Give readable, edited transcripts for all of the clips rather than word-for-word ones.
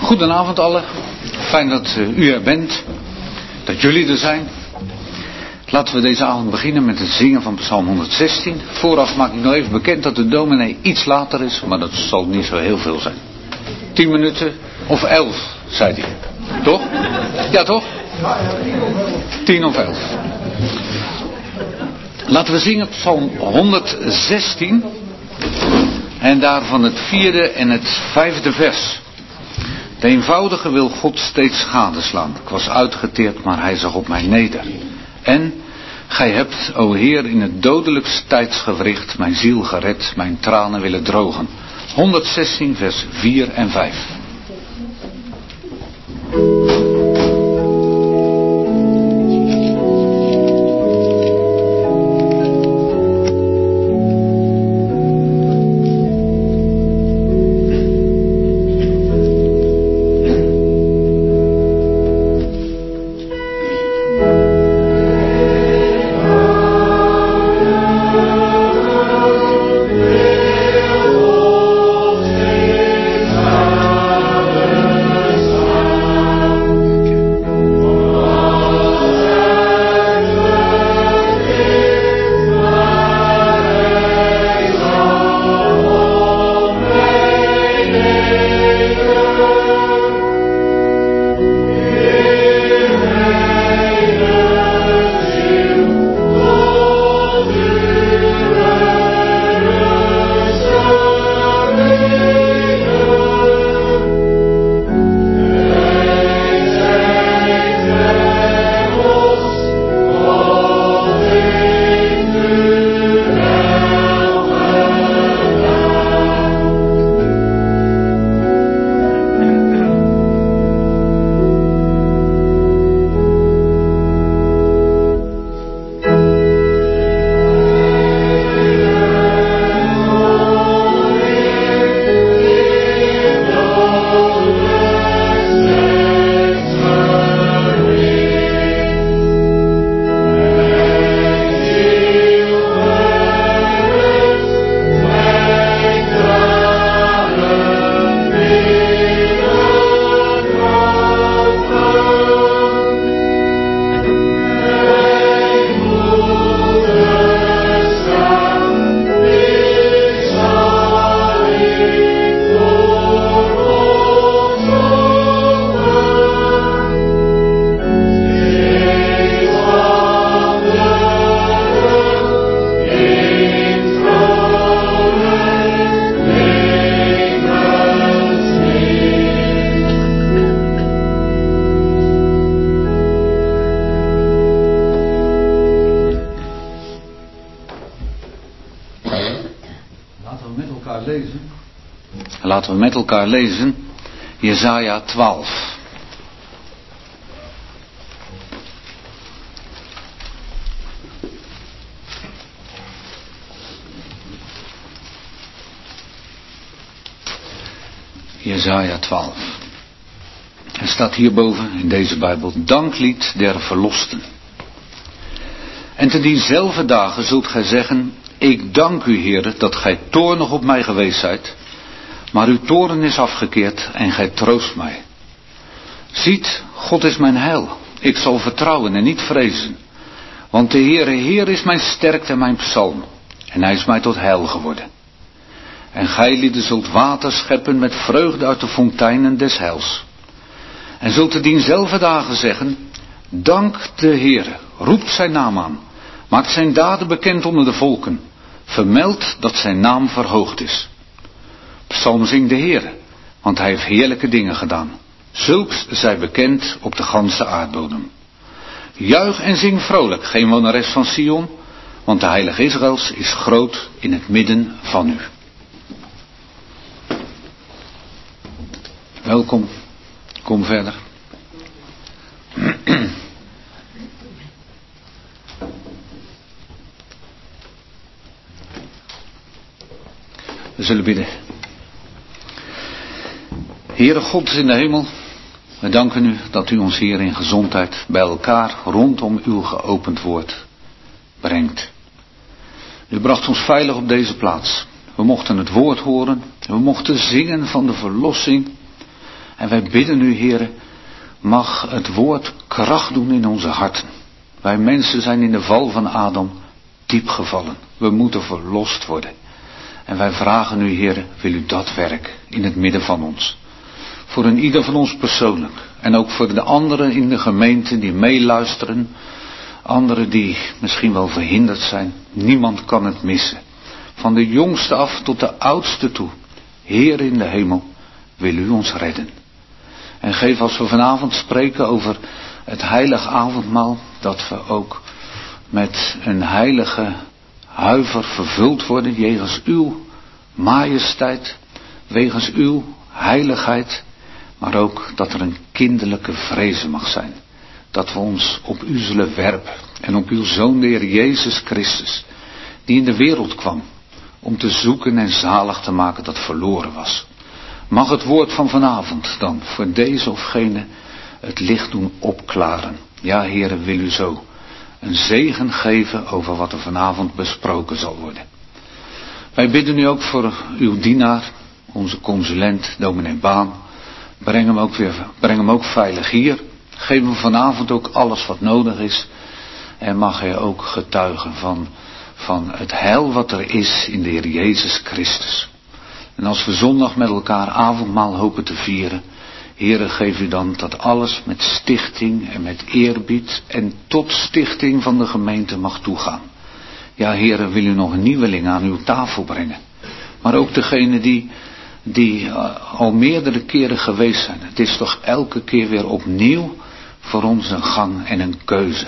Goedenavond allen. Fijn dat u er bent. Dat jullie er zijn. Laten we deze avond beginnen met het zingen van Psalm 116. Vooraf maak ik nog even bekend dat de dominee iets later is. Maar dat zal niet zo heel veel zijn. 10 minuten of 11, zei hij. Toch? Ja, toch? 10 of 11. Laten we zingen Psalm 116. En daarvan het 4e en het 5e vers. De eenvoudige wil God steeds gadeslaan. Ik was uitgeteerd, maar hij zag op mij neder. En gij hebt, o Heer, in het dodelijkste tijdsgewricht mijn ziel gered, mijn tranen willen drogen. 116 vers 4 en 5. Laten we met elkaar lezen Jesaja 12. Jesaja 12. Er staat hierboven in deze Bijbel: Danklied der verlosten. En te diezelfde dagen zult gij zeggen: Ik dank u, Heere, dat gij toornig op mij geweest zijt. Maar uw toorn is afgekeerd en gij troost mij. Ziet, God is mijn heil. Ik zal vertrouwen en niet vrezen. Want de Heer is mijn sterkte en mijn psalm. En hij is mij tot heil geworden. En gij lieden zult water scheppen met vreugde uit de fonteinen des heils. En zult te diezelfde dagen zeggen: Dank de Heere, roept zijn naam aan. Maakt zijn daden bekend onder de volken. Vermeld dat zijn naam verhoogd is. Psalm zingt de Heere, want hij heeft heerlijke dingen gedaan. Zulks zij bekend op de ganse aardbodem. Juich en zing vrolijk, geen woneres van Sion, want de heilige Israëls is groot in het midden van u. Welkom, kom verder. We zullen bidden. Heere God in de hemel, we danken u dat u ons hier in gezondheid bij elkaar rondom uw geopend woord brengt. U bracht ons veilig op deze plaats. We mochten het woord horen, we mochten zingen van de verlossing En wij bidden u, Heere, mag het woord kracht doen in onze harten. Wij mensen zijn in de val van Adam diep gevallen. We moeten verlost worden. En wij vragen u, Heere, wil u dat werk in het midden van ons. Voor een ieder van ons persoonlijk. En ook voor de anderen in de gemeente die meeluisteren. Anderen die misschien wel verhinderd zijn. Niemand kan het missen. Van de jongste af tot de oudste toe. Heer in de hemel, wil u ons redden. En geef als we vanavond spreken over het heilige avondmaal, dat we ook met een heilige huiver vervuld worden, jegens uw majesteit, wegens uw heiligheid, maar ook dat er een kinderlijke vrezen mag zijn. Dat we ons op u zullen werpen en op uw Zoon de Heer Jezus Christus, die in de wereld kwam om te zoeken en zalig te maken dat verloren was. Mag het woord van vanavond dan voor deze of gene het licht doen opklaren. Ja, Heere, wil u zo een zegen geven over wat er vanavond besproken zal worden. Wij bidden u ook voor uw dienaar, onze consulent, dominee Baan. Breng hem ook veilig hier. Geef hem vanavond ook alles wat nodig is. En mag hij ook getuigen van het heil wat er is in de Heer Jezus Christus. En als we zondag met elkaar avondmaal hopen te vieren, Heere, geef u dan dat alles met stichting en met eerbied en tot stichting van de gemeente mag toegaan. Ja, Heere, wil u nog een nieuweling aan uw tafel brengen. Maar ook degene die al meerdere keren geweest zijn. Het is toch elke keer weer opnieuw voor ons een gang en een keuze.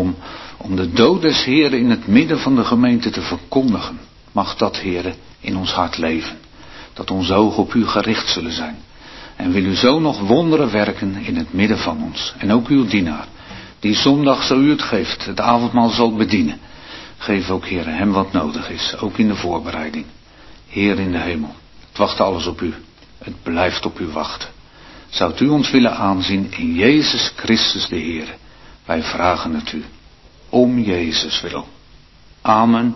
Om de dood des Heeren in het midden van de gemeente te verkondigen. Mag dat, Heere, in ons hart leven. Dat onze ogen op u gericht zullen zijn. En wil u zo nog wonderen werken in het midden van ons. En ook uw dienaar, die zondag, zo u het geeft, het avondmaal zal bedienen. Geef ook, Heere, hem wat nodig is, ook in de voorbereiding. Heer in de hemel, het wacht alles op u. Het blijft op u wachten. Zou u ons willen aanzien in Jezus Christus de Heer. Wij vragen het u. Om Jezus wil. Amen.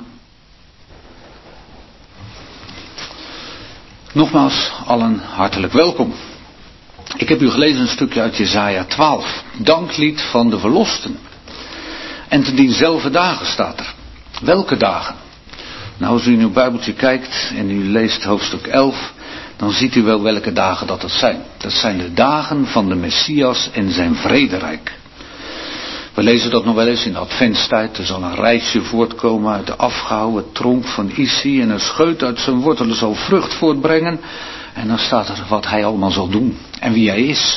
Nogmaals allen hartelijk welkom. Ik heb u gelezen een stukje uit Jesaja 12. Danklied van de verlosten. En te dienzelfde dagen staat er. Welke dagen? Nou, als u in uw Bijbeltje kijkt en u leest hoofdstuk 11, dan ziet u wel welke dagen dat zijn. Dat zijn de dagen van de Messias en zijn vrederijk. We lezen dat nog wel eens in de adventstijd. Er zal een rijsje voortkomen uit de afgehouwen tronk van Isi en een scheut uit zijn wortelen zal vrucht voortbrengen. En dan staat er wat hij allemaal zal doen en wie hij is.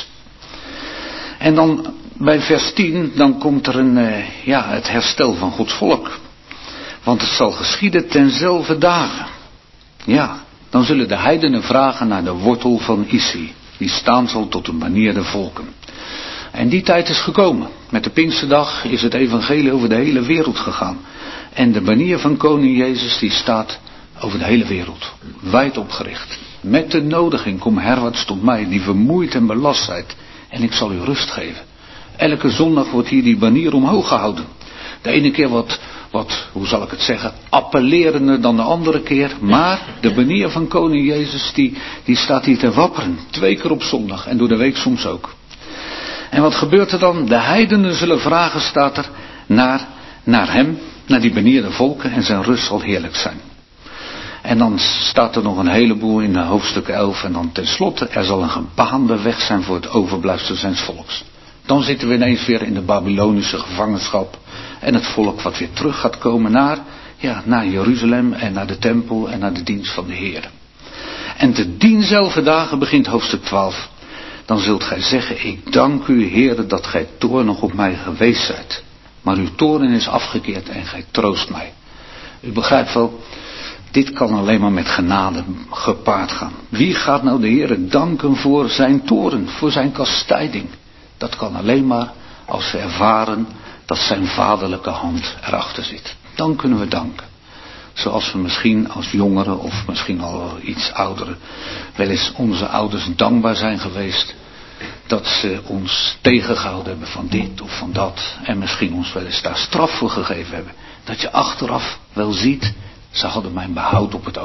En dan bij vers 10, dan komt er het herstel van Gods volk. Want het zal geschieden tenzelfde dagen. Ja, dan zullen de heidenen vragen naar de wortel van Isi, die staan zal tot een banier der volken. En die tijd is gekomen. Met de Pinksterdag is het evangelie over de hele wereld gegaan. En de banier van koning Jezus die staat over de hele wereld. Wijd opgericht. Met de nodiging, kom herwaarts tot mij, die vermoeid en belast zijt. En ik zal u rust geven. Elke zondag wordt hier die banier omhoog gehouden. De ene keer wat, hoe zal ik het zeggen, appellerender dan de andere keer. Maar de banier van koning Jezus die staat hier te wapperen. 2 keer op zondag en door de week soms ook. En wat gebeurt er dan? De heidenen zullen vragen, staat er, naar hem, naar die banierde volken en zijn rust zal heerlijk zijn. En dan staat er nog een heleboel in hoofdstuk 11 en dan tenslotte, er zal een gebaande weg zijn voor het overblijfsel zijns volks. Dan zitten we ineens weer in de Babylonische gevangenschap en het volk wat weer terug gaat komen naar Jeruzalem en naar de tempel en naar de dienst van de Heer. En te dienzelfde dagen begint hoofdstuk 12. Dan zult gij zeggen, ik dank u, Heere, dat gij toornig op mij geweest zijt. Maar uw toorn is afgekeerd en gij troost mij. U begrijpt wel, dit kan alleen maar met genade gepaard gaan. Wie gaat nou de Heere danken voor zijn toorn, voor zijn kastijding? Dat kan alleen maar als we ervaren dat zijn vaderlijke hand erachter zit. Dan kunnen we danken. Zoals we misschien als jongeren of misschien al iets ouderen wel eens onze ouders dankbaar zijn geweest dat ze ons tegengehouden hebben van dit of van dat en misschien ons wel eens daar straf voor gegeven hebben. Dat je achteraf wel ziet, ze hadden mijn behoud op het oog.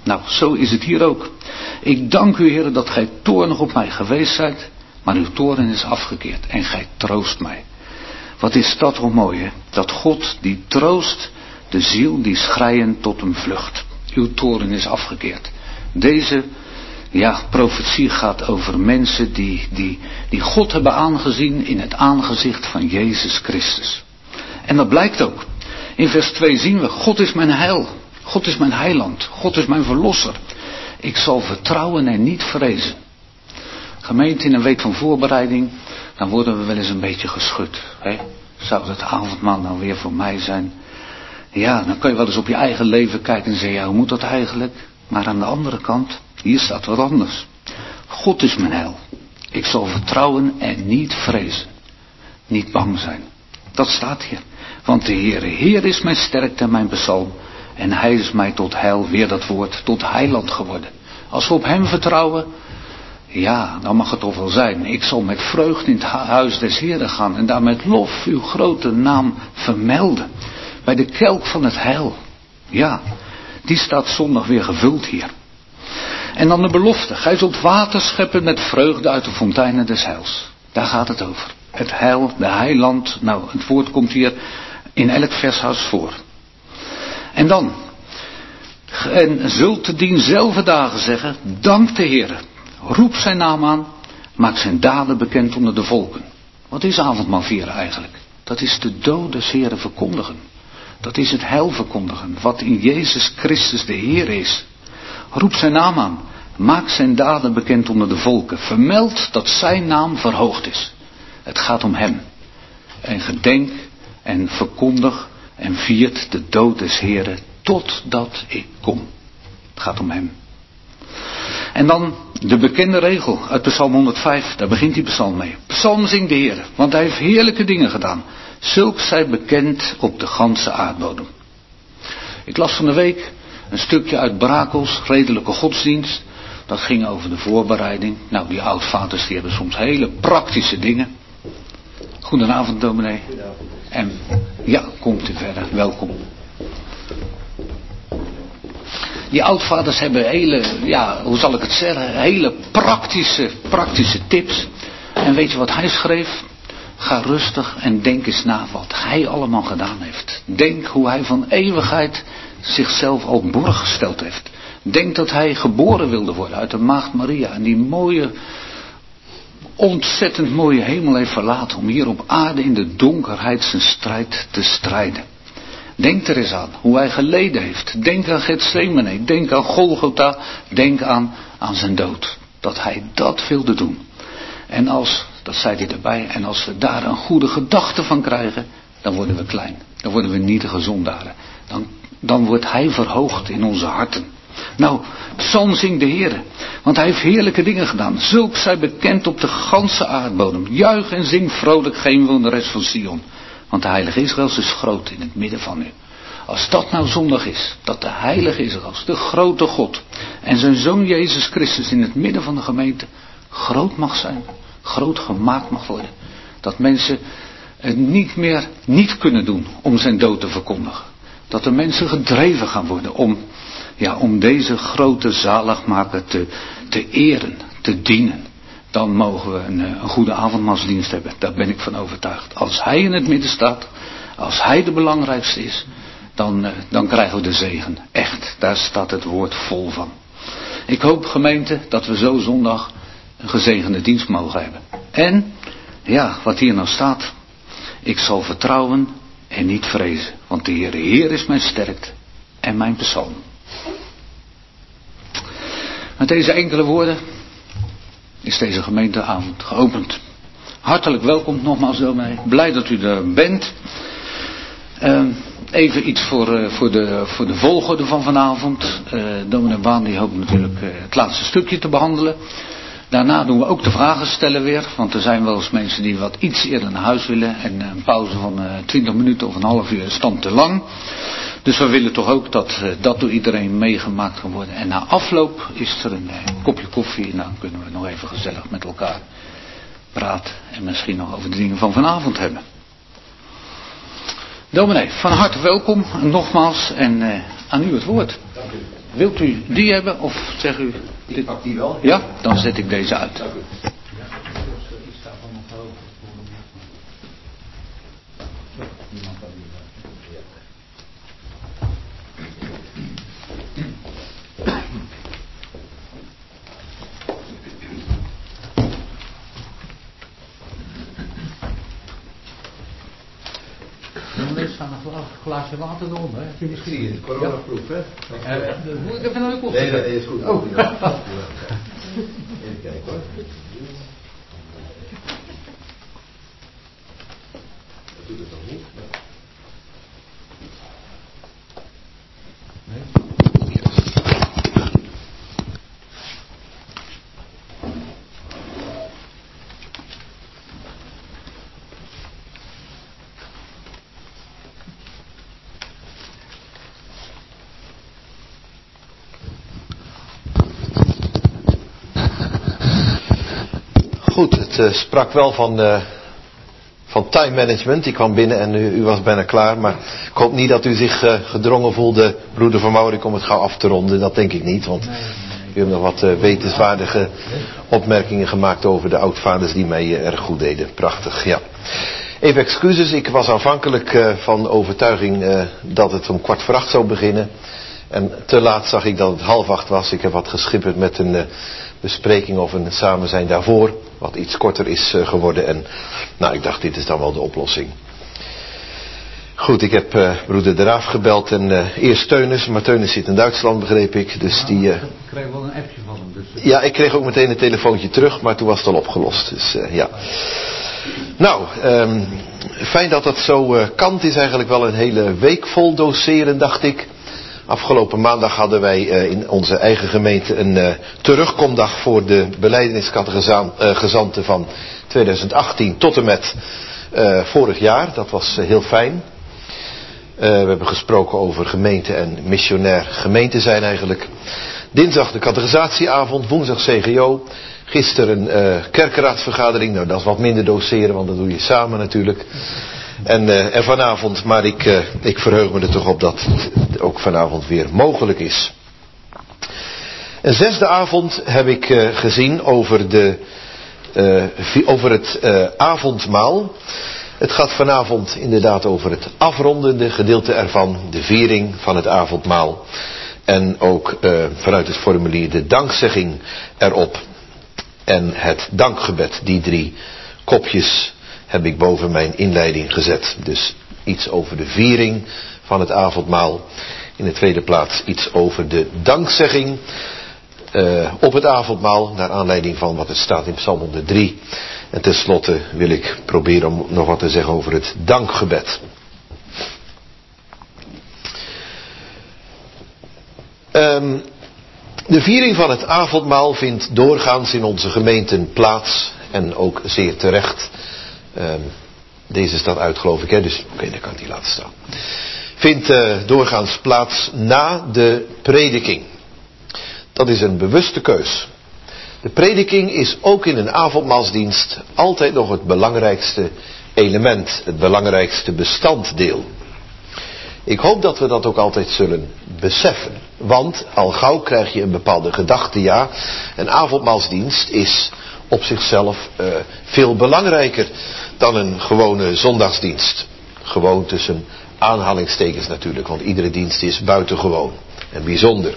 Nou, zo is het hier ook. Ik dank u, Heer, dat gij toornig op mij geweest zijt, maar uw toorn is afgekeerd en gij troost mij. Wat is dat toch mooi, hè? Dat God die troost de ziel die schreiend tot hem vlucht. Uw toorn is afgekeerd. Deze profetie gaat over mensen die God hebben aangezien in het aangezicht van Jezus Christus. En dat blijkt ook. In vers 2 zien we, God is mijn heil. God is mijn heiland. God is mijn verlosser. Ik zal vertrouwen en niet vrezen. Gemeente, in een week van voorbereiding, dan worden we wel eens een beetje geschud. Hè? Zou het avondmaal nou weer voor mij zijn? Ja, dan kun je wel eens op je eigen leven kijken en zeggen, ja, hoe moet dat eigenlijk? Maar aan de andere kant, hier staat wat anders. God is mijn heil. Ik zal vertrouwen en niet vrezen. Niet bang zijn. Dat staat hier. Want de Heer is mijn sterkte en mijn psalm. En hij is mij tot heil, weer dat woord, tot heiland geworden. Als we op hem vertrouwen, ja, dan mag het toch wel zijn. Ik zal met vreugde in het huis des Heeren gaan en daar met lof uw grote naam vermelden. Bij de kelk van het heil. Ja, die staat zondag weer gevuld hier. En dan de belofte. Gij zult water scheppen met vreugde uit de fonteinen des heils. Daar gaat het over. Het heil, de heiland. Nou, het woord komt hier in elk vershuis voor. En dan. En zult te dienzelfde dagen zeggen, dank de Heere. Roep zijn naam aan. Maak zijn daden bekend onder de volken. Wat is avondmaal vieren eigenlijk? Dat is de dood des Heeren verkondigen. Dat is het heil verkondigen. Wat in Jezus Christus de Heer is. Roep zijn naam aan. Maak zijn daden bekend onder de volken. Vermeld dat zijn naam verhoogd is. Het gaat om hem. En gedenk en verkondig en viert de dood des Heeren totdat ik kom. Het gaat om hem. En dan de bekende regel uit Psalm 105. Daar begint die psalm mee. Psalm zingt de Heer, want hij heeft heerlijke dingen gedaan. Zulks zij bekend op de ganse aardbodem. Ik las van de week een stukje uit Brakels, redelijke godsdienst. Dat ging over de voorbereiding. Nou, die oudvaders die hebben soms hele praktische dingen. Goedenavond, dominee. Goedenavond. En ja, komt u verder. Welkom. Die oudvaders hebben hele, hoe zal ik het zeggen, hele praktische tips. En weet je wat hij schreef? Ga rustig en denk eens na wat hij allemaal gedaan heeft. Denk hoe hij van eeuwigheid zichzelf al borg gesteld heeft. Denk dat hij geboren wilde worden uit de maagd Maria. En die mooie, ontzettend mooie hemel heeft verlaten om hier op aarde in de donkerheid zijn strijd te strijden. Denk er eens aan hoe hij geleden heeft. Denk aan Getsemane. Denk aan Golgotha. Denk aan zijn dood. Dat hij dat wilde doen. En dat zei hij erbij, en als we daar een goede gedachte van krijgen, dan worden we klein. Dan worden we nietige zondaren. Dan wordt hij verhoogd in onze harten. Nou, psalm zingt de Heere, want hij heeft heerlijke dingen gedaan. Zulks zij bekend op de ganse aardbodem. Juich en zing vrolijk, geen wonderes van Sion. Want de heilige Israëls is groot in het midden van u. Als dat nou zondag is, dat de heilige Israëls, de grote God, en zijn zoon Jezus Christus in het midden van de gemeente groot mag zijn, groot gemaakt mag worden. Dat mensen het niet meer niet kunnen doen om zijn dood te verkondigen. Dat de mensen gedreven gaan worden om deze grote zaligmaker te eren, te dienen. Dan mogen we een goede avondmaalsdienst hebben. Daar ben ik van overtuigd. Als hij in het midden staat, als hij de belangrijkste is, dan krijgen we de zegen. Echt, daar staat het woord vol van. Ik hoop, gemeente, dat we zo zondag een gezegende dienst mogen hebben. En, wat hier nou staat. Ik zal vertrouwen en niet vrezen. Want de Heer is mijn sterkte en mijn psalm. Met deze enkele woorden is deze gemeenteavond geopend. Hartelijk welkom nogmaals, dominee. Blij dat u er bent. Even iets voor de volgorde van vanavond. Dominee Baan die hoopt natuurlijk het laatste stukje te behandelen. Daarna doen we ook de vragen stellen weer. Want er zijn wel eens mensen die wat iets eerder naar huis willen. En een pauze van 20 minuten of een half uur is dan te lang. Dus we willen toch ook dat dat door iedereen meegemaakt kan worden. En na afloop is er een kopje koffie. En dan kunnen we nog even gezellig met elkaar praten. En misschien nog over de dingen van vanavond hebben. Dominee, van harte welkom. Nogmaals. En aan u het woord. Dank u. Wilt u die hebben of zeg u... Ik pak die wel. Ja, dan zet ik deze uit. Dank u. Er staat nog wel een glaasje water eronder. Heb je misschien? Coronaproof, hè? Moet ik even naar de kop? Nee, dat is goed. Oh. Even kijken hoor. Dat doet het nog niet. Nee. Goed, het sprak wel van time management. Ik kwam binnen en u was bijna klaar. Maar ik hoop niet dat u zich gedrongen voelde, broeder Van Maurik, om het gauw af te ronden. Dat denk ik niet, want u hebt nog wat wetenswaardige opmerkingen gemaakt over de oudvaders die mij erg goed deden. Prachtig, ja. Even excuses, ik was aanvankelijk van overtuiging dat het om 7:15 zou beginnen. En te laat zag ik dat het 7:30 was. Ik heb wat geschipperd met een bespreking of een samen zijn daarvoor. Wat iets korter is geworden. En nou, ik dacht, dit is dan wel de oplossing. Goed, ik heb broeder De Raaf gebeld. En eerst Teunis. Maar Teunis zit in Duitsland, begreep ik. Dus die... Ik kreeg wel een appje van hem. Dus... Ja, ik kreeg ook meteen een telefoontje terug. Maar toen was het al opgelost. Dus ja. Nou, fijn dat dat zo kan. Het is eigenlijk wel een hele week vol doseren, dacht ik. Afgelopen maandag hadden wij in onze eigen gemeente een terugkomdag voor de belijdeniscatechizanten van 2018 tot en met vorig jaar. Dat was heel fijn. We hebben gesproken over gemeente en missionair gemeente zijn eigenlijk. Dinsdag de catechisatieavond, woensdag CGO. Gisteren kerkenraadsvergadering. Nou, dat is wat minder doseren, want dat doe je samen natuurlijk. En vanavond, maar ik verheug me er toch op dat het ook vanavond weer mogelijk is. Een 6e avond heb ik gezien over het avondmaal. Het gaat vanavond inderdaad over het afrondende gedeelte ervan, de viering van het avondmaal. En ook vanuit het formulier de dankzegging erop. En het dankgebed, die 3 kopjes heb ik boven mijn inleiding gezet. Dus iets over de viering van het avondmaal. In de tweede plaats iets over de dankzegging op het avondmaal. Naar aanleiding van wat er staat in Psalm 103. En tenslotte wil ik proberen om nog wat te zeggen over het dankgebed. De viering van het avondmaal vindt doorgaans in onze gemeenten plaats. En ook zeer terecht. Deze staat uit, geloof ik, hè? Dus oké, dan kan ik die laten staan. Vindt doorgaans plaats na de prediking. Dat is een bewuste keus. De prediking is ook in een avondmaalsdienst altijd nog het belangrijkste element, het belangrijkste bestanddeel. Ik hoop dat we dat ook altijd zullen beseffen. Want al gauw krijg je een bepaalde gedachte, ja, een avondmaalsdienst is op zichzelf veel belangrijker dan een gewone zondagsdienst. Gewoon tussen aanhalingstekens natuurlijk, want iedere dienst is buitengewoon en bijzonder.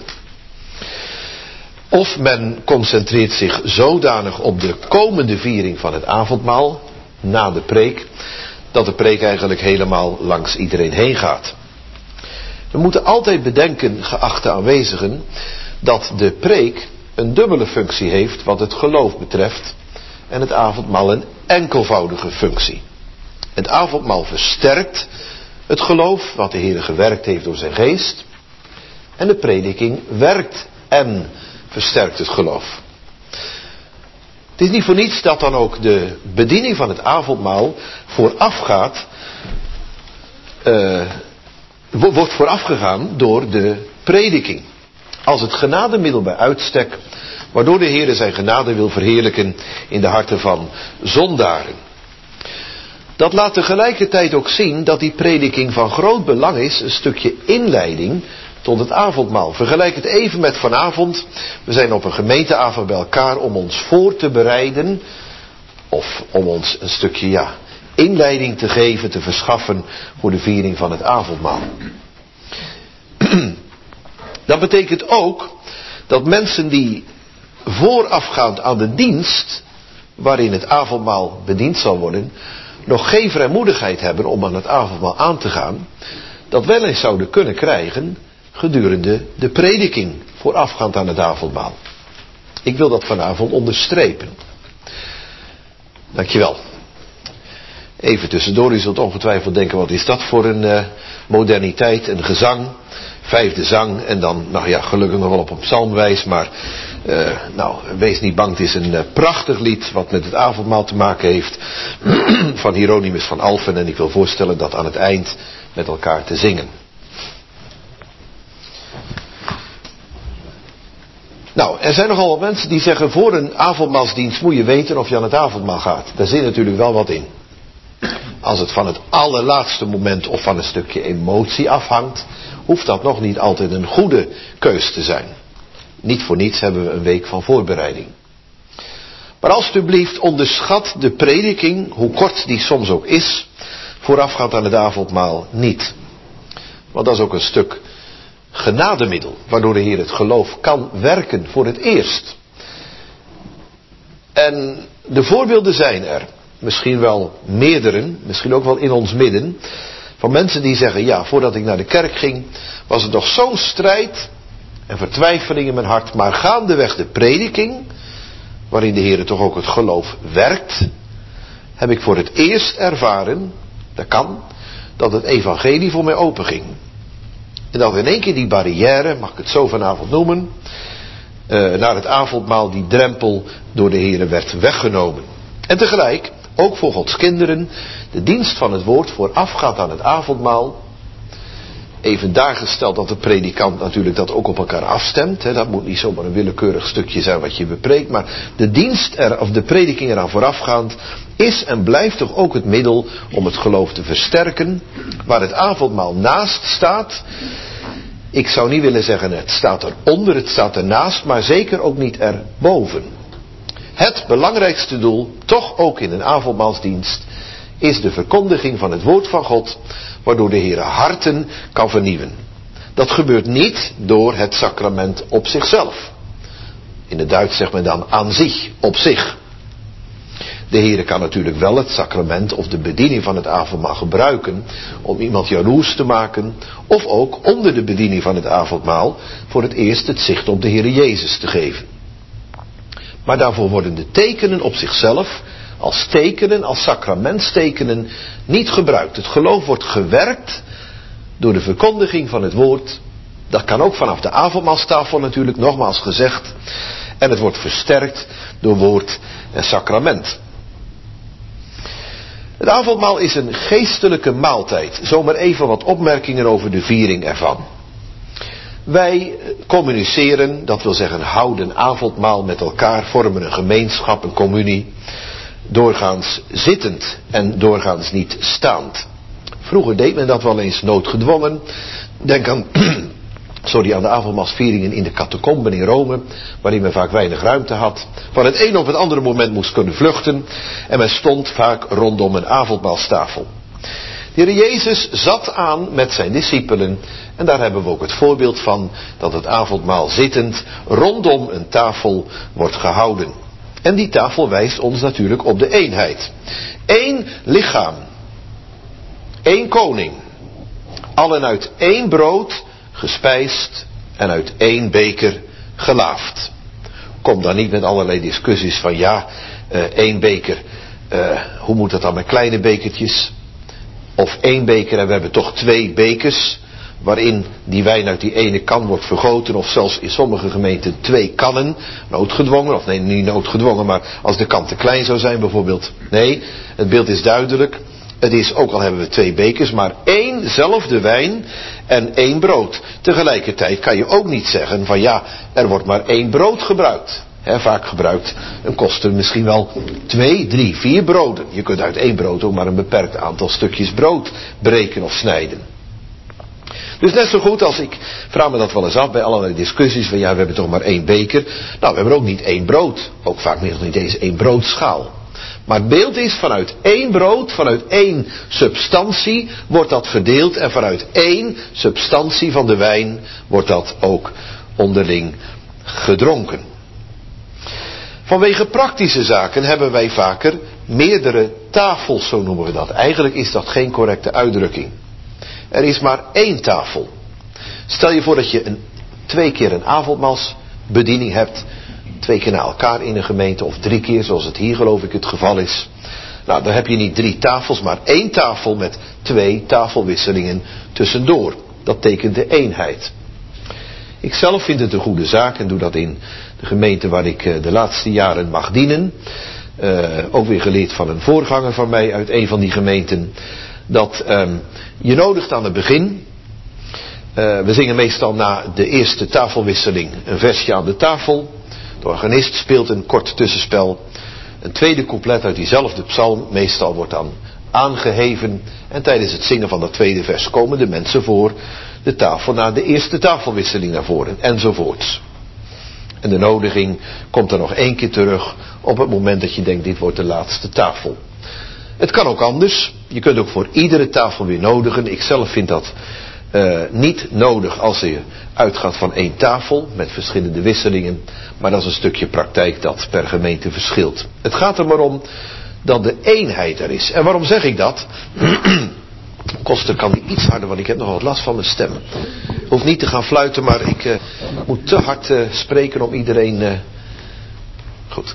Of men concentreert zich zodanig op de komende viering van het avondmaal, na de preek, dat de preek eigenlijk helemaal langs iedereen heen gaat. We moeten altijd bedenken, geachte aanwezigen, dat de preek een dubbele functie heeft wat het geloof betreft en het avondmaal een enkelvoudige functie. Het avondmaal versterkt het geloof wat de Heer gewerkt heeft door zijn geest en de prediking werkt en versterkt het geloof. Het is niet voor niets dat dan ook de bediening van het avondmaal wordt voorafgegaan door de prediking. Als het genademiddel bij uitstek, waardoor de Heer zijn genade wil verheerlijken in de harten van zondaren. Dat laat tegelijkertijd ook zien dat die prediking van groot belang is, een stukje inleiding tot het avondmaal. Vergelijk het even met vanavond. We zijn op een gemeenteavond bij elkaar om ons voor te bereiden. Of om ons een stukje inleiding te geven, te verschaffen voor de viering van het avondmaal. Dat betekent ook dat mensen die voorafgaand aan de dienst waarin het avondmaal bediend zal worden, nog geen vrijmoedigheid hebben om aan het avondmaal aan te gaan, dat wel eens zouden kunnen krijgen gedurende de prediking voorafgaand aan het avondmaal. Ik wil dat vanavond onderstrepen. Dankjewel. Even tussendoor, u zult ongetwijfeld denken, wat is dat voor een moderniteit, een gezang, vijfde zang en dan, gelukkig nog wel op een psalmwijs, maar wees niet bang, het is een prachtig lied wat met het avondmaal te maken heeft van Hieronymus van Alphen en ik wil voorstellen dat aan het eind met elkaar te zingen. Nou, er zijn nogal wat mensen die zeggen, voor een avondmaalsdienst moet je weten of je aan het avondmaal gaat. Daar zit natuurlijk wel wat in. Als het van het allerlaatste moment of van een stukje emotie afhangt, hoeft dat nog niet altijd een goede keus te zijn. Niet voor niets hebben we een week van voorbereiding. Maar alstublieft onderschat de prediking, hoe kort die soms ook is, voorafgaand aan het avondmaal niet. Want dat is ook een stuk genademiddel, waardoor de Heer het geloof kan werken voor het eerst. En de voorbeelden zijn er. Misschien wel meerdere, misschien ook wel in ons midden. Van mensen die zeggen, voordat ik naar de kerk ging, was het nog zo'n strijd en vertwijfeling in mijn hart. Maar gaandeweg de prediking, waarin de Heer toch ook het geloof werkt, heb ik voor het eerst ervaren, dat kan, dat het evangelie voor mij openging. En dat in één keer die barrière, mag ik het zo vanavond noemen, naar het avondmaal, die drempel door de Heer werd weggenomen. En tegelijk, ook voor Gods kinderen, de dienst van het woord voorafgaand aan het avondmaal. Even daargesteld dat de predikant natuurlijk dat ook op elkaar afstemt. Dat moet niet zomaar een willekeurig stukje zijn wat je bepreekt. Maar de dienst of de prediking eraan voorafgaand is en blijft toch ook het middel om het geloof te versterken. Waar het avondmaal naast staat. Ik zou niet willen zeggen het staat eronder, het staat ernaast, maar zeker ook niet erboven. Het belangrijkste doel, toch ook in een avondmaalsdienst, is de verkondiging van het woord van God, waardoor de Heer harten kan vernieuwen. Dat gebeurt niet door het sacrament op zichzelf. In het Duits zegt men dan aan zich, op zich. De Heer kan natuurlijk wel het sacrament of de bediening van het avondmaal gebruiken om iemand jaloers te maken, of ook onder de bediening van het avondmaal voor het eerst het zicht op de Heer Jezus te geven. Maar daarvoor worden de tekenen op zichzelf, als tekenen, als sacramentstekenen, niet gebruikt. Het geloof wordt gewerkt door de verkondiging van het woord. Dat kan ook vanaf de avondmaalstafel natuurlijk, nogmaals gezegd. En het wordt versterkt door woord en sacrament. Het avondmaal is een geestelijke maaltijd. Zomaar even wat opmerkingen over de viering ervan. Wij communiceren, dat wil zeggen houden avondmaal met elkaar, vormen een gemeenschap, een communie. Doorgaans zittend en doorgaans niet staand. Vroeger deed men dat wel eens noodgedwongen. Denk aan de avondmaalsvieringen in de catacomben in Rome, waarin men vaak weinig ruimte had. Van het een op het andere moment moest kunnen vluchten en men stond vaak rondom een avondmaalstafel. De Heer Jezus zat aan met zijn discipelen en daar hebben we ook het voorbeeld van dat het avondmaal zittend rondom een tafel wordt gehouden. En die tafel wijst ons natuurlijk op de eenheid. Eén lichaam. Eén koning. Allen uit één brood gespijsd en uit één beker gelaafd. Kom dan niet met allerlei discussies van één beker. Hoe moet dat dan met kleine bekertjes? Of één beker en we hebben toch twee bekers, waarin die wijn uit die ene kan wordt vergoten, of zelfs in sommige gemeenten twee kannen, noodgedwongen, of nee, niet noodgedwongen, maar als de kan te klein zou zijn bijvoorbeeld. Nee, het beeld is duidelijk. Het is, ook al hebben we twee bekers, maar éénzelfde wijn en één brood. Tegelijkertijd kan je ook niet zeggen van er wordt maar één brood gebruikt. Vaak gebruikt een koster misschien wel 2, 3, 4 broden. Je kunt uit één brood ook maar een beperkt aantal stukjes brood breken of snijden. Dus net zo goed als ik vraag me dat wel eens af bij allerlei discussies van ja, we hebben toch maar 1 beker. Nou, we hebben ook niet 1 brood. Ook vaak nog niet eens 1 broodschaal. Maar het beeld is vanuit 1 brood, vanuit 1 substantie wordt dat verdeeld. En vanuit 1 substantie van de wijn wordt dat ook onderling gedronken. Vanwege praktische zaken hebben wij vaker meerdere tafels, zo noemen we dat. Eigenlijk is dat geen correcte uitdrukking. Er is maar 1 tafel. Stel je voor dat je 2 keer een avondmaalsbediening hebt. 2 keer na elkaar in een gemeente of 3 keer, zoals het hier geloof ik het geval is. Nou, dan heb je niet 3 tafels, maar 1 tafel met 2 tafelwisselingen tussendoor. Dat tekent de eenheid. Ik zelf vind het een goede zaak en doe dat in de gemeente waar ik de laatste jaren mag dienen. Ook weer geleerd van een voorganger van mij uit een van die gemeenten. Dat je nodigt aan het begin. We zingen meestal na de eerste tafelwisseling een versje aan de tafel. De organist speelt een kort tussenspel. Een tweede couplet uit diezelfde psalm meestal wordt dan aangeheven. En tijdens het zingen van dat tweede vers komen de mensen voor de tafel na de eerste tafelwisseling naar voren. Enzovoorts. En de nodiging komt er nog 1 keer terug op het moment dat je denkt dit wordt de laatste tafel. Het kan ook anders. Je kunt ook voor iedere tafel weer nodigen. Ik zelf vind dat niet nodig als je uitgaat van 1 tafel met verschillende wisselingen. Maar dat is een stukje praktijk dat per gemeente verschilt. Het gaat er maar om dat de eenheid er is. En waarom zeg ik dat? Koster kan die iets harder, want ik heb nog wat last van mijn stem. Ik hoef niet te gaan fluiten, maar ik moet te hard spreken om iedereen... Goed.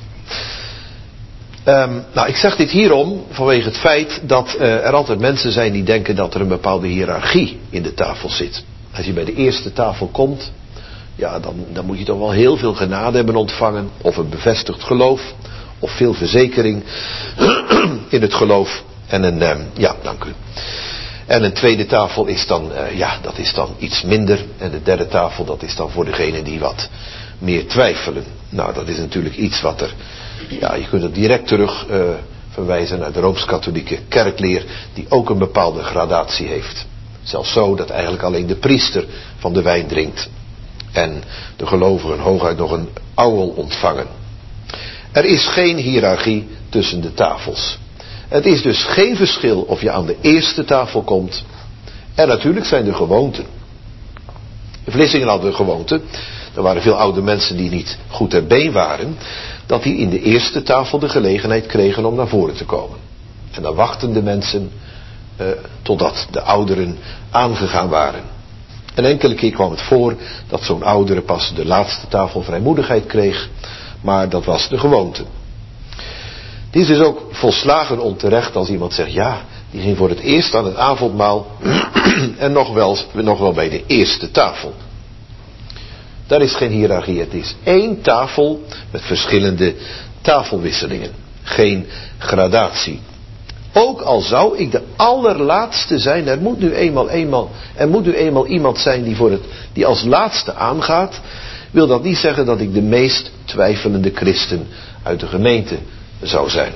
Nou, ik zeg dit hierom vanwege het feit dat er altijd mensen zijn die denken dat er een bepaalde hiërarchie in de tafel zit. Als je bij de eerste tafel komt, ja, dan moet je toch wel heel veel genade hebben ontvangen. Of een bevestigd geloof, of veel verzekering in het geloof. En dank u. En een tweede tafel is dan, dat is dan iets minder. En de derde tafel, dat is dan voor degene die wat meer twijfelen. Nou, dat is natuurlijk iets wat er... Ja, je kunt het direct terug verwijzen naar de Rooms-Katholieke kerkleer, die ook een bepaalde gradatie heeft. Zelfs zo dat eigenlijk alleen de priester van de wijn drinkt. En de gelovigen hooguit nog een ouwel ontvangen. Er is geen hiërarchie tussen de tafels. Het is dus geen verschil of je aan de eerste tafel komt. En natuurlijk zijn er gewoonten. In Vlissingen hadden we gewoonten. Er waren veel oude mensen die niet goed ter been waren. Dat die in de eerste tafel de gelegenheid kregen om naar voren te komen. En dan wachten de mensen totdat de ouderen aangegaan waren. En enkele keer kwam het voor dat zo'n oudere pas de laatste tafel vrijmoedigheid kreeg. Maar dat was de gewoonte. Het is dus ook volslagen onterecht als iemand zegt, ja, die ging voor het eerst aan het avondmaal en nog wel bij de eerste tafel. Daar is geen hiërarchie, het is 1 tafel met verschillende tafelwisselingen. Geen gradatie. Ook al zou ik de allerlaatste zijn, er moet nu eenmaal iemand zijn die als laatste aangaat, wil dat niet zeggen dat ik de meest twijfelende christen uit de gemeente zou zijn.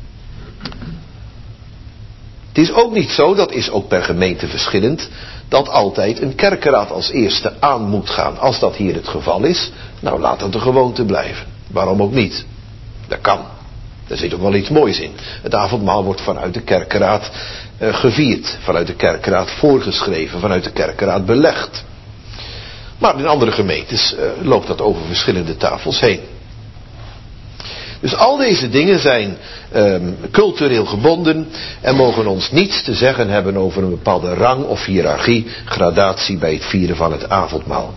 Het is ook niet zo, dat is ook per gemeente verschillend, dat altijd een kerkenraad als eerste aan moet gaan. Als dat hier het geval is, nou laat dat de gewoonte blijven. Waarom ook niet? Dat kan. Er zit ook wel iets moois in. Het avondmaal wordt vanuit de kerkenraad gevierd. Vanuit de kerkenraad voorgeschreven. Vanuit de kerkenraad belegd. Maar in andere gemeentes loopt dat over verschillende tafels heen. Dus al deze dingen zijn cultureel gebonden en mogen ons niets te zeggen hebben over een bepaalde rang of hiërarchie, gradatie bij het vieren van het avondmaal.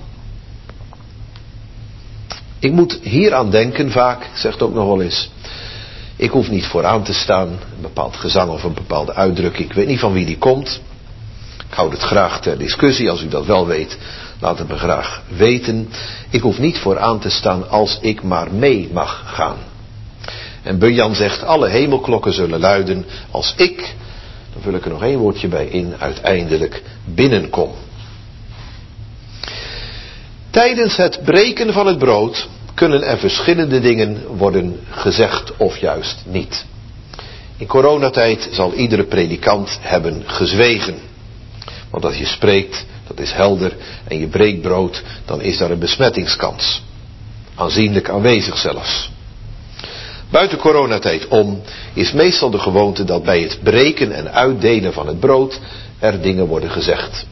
Ik moet hieraan denken vaak, ik zeg het ook nog wel eens. Ik hoef niet vooraan te staan, een bepaald gezang of een bepaalde uitdrukking. Ik weet niet van wie die komt. Ik houd het graag ter discussie, als u dat wel weet, laat het me graag weten. Ik hoef niet vooraan te staan als ik maar mee mag gaan. En Bunyan zegt, alle hemelklokken zullen luiden als ik, dan vul ik er nog 1 woordje bij in, uiteindelijk binnenkom. Tijdens het breken van het brood kunnen er verschillende dingen worden gezegd of juist niet. In coronatijd zal iedere predikant hebben gezwegen. Want als je spreekt, dat is helder, en je breekt brood, dan is daar een besmettingskans. Aanzienlijk aanwezig zelfs. Buiten coronatijd om is meestal de gewoonte dat bij het breken en uitdelen van het brood er dingen worden gezegd.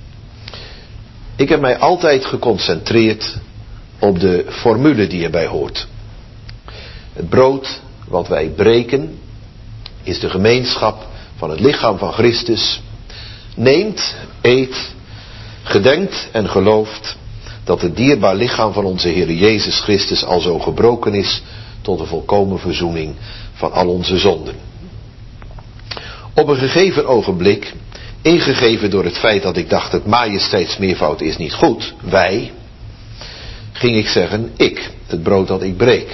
Ik heb mij altijd geconcentreerd op de formule die erbij hoort. Het brood wat wij breken is de gemeenschap van het lichaam van Christus. Neemt, eet, gedenkt en gelooft dat het dierbaar lichaam van onze Heer Jezus Christus al zo gebroken is tot een volkomen verzoening van al onze zonden. Op een gegeven ogenblik, ingegeven door het feit dat ik dacht het majesteitsmeervoud is niet goed, wij, ging ik zeggen ik, het brood dat ik breek.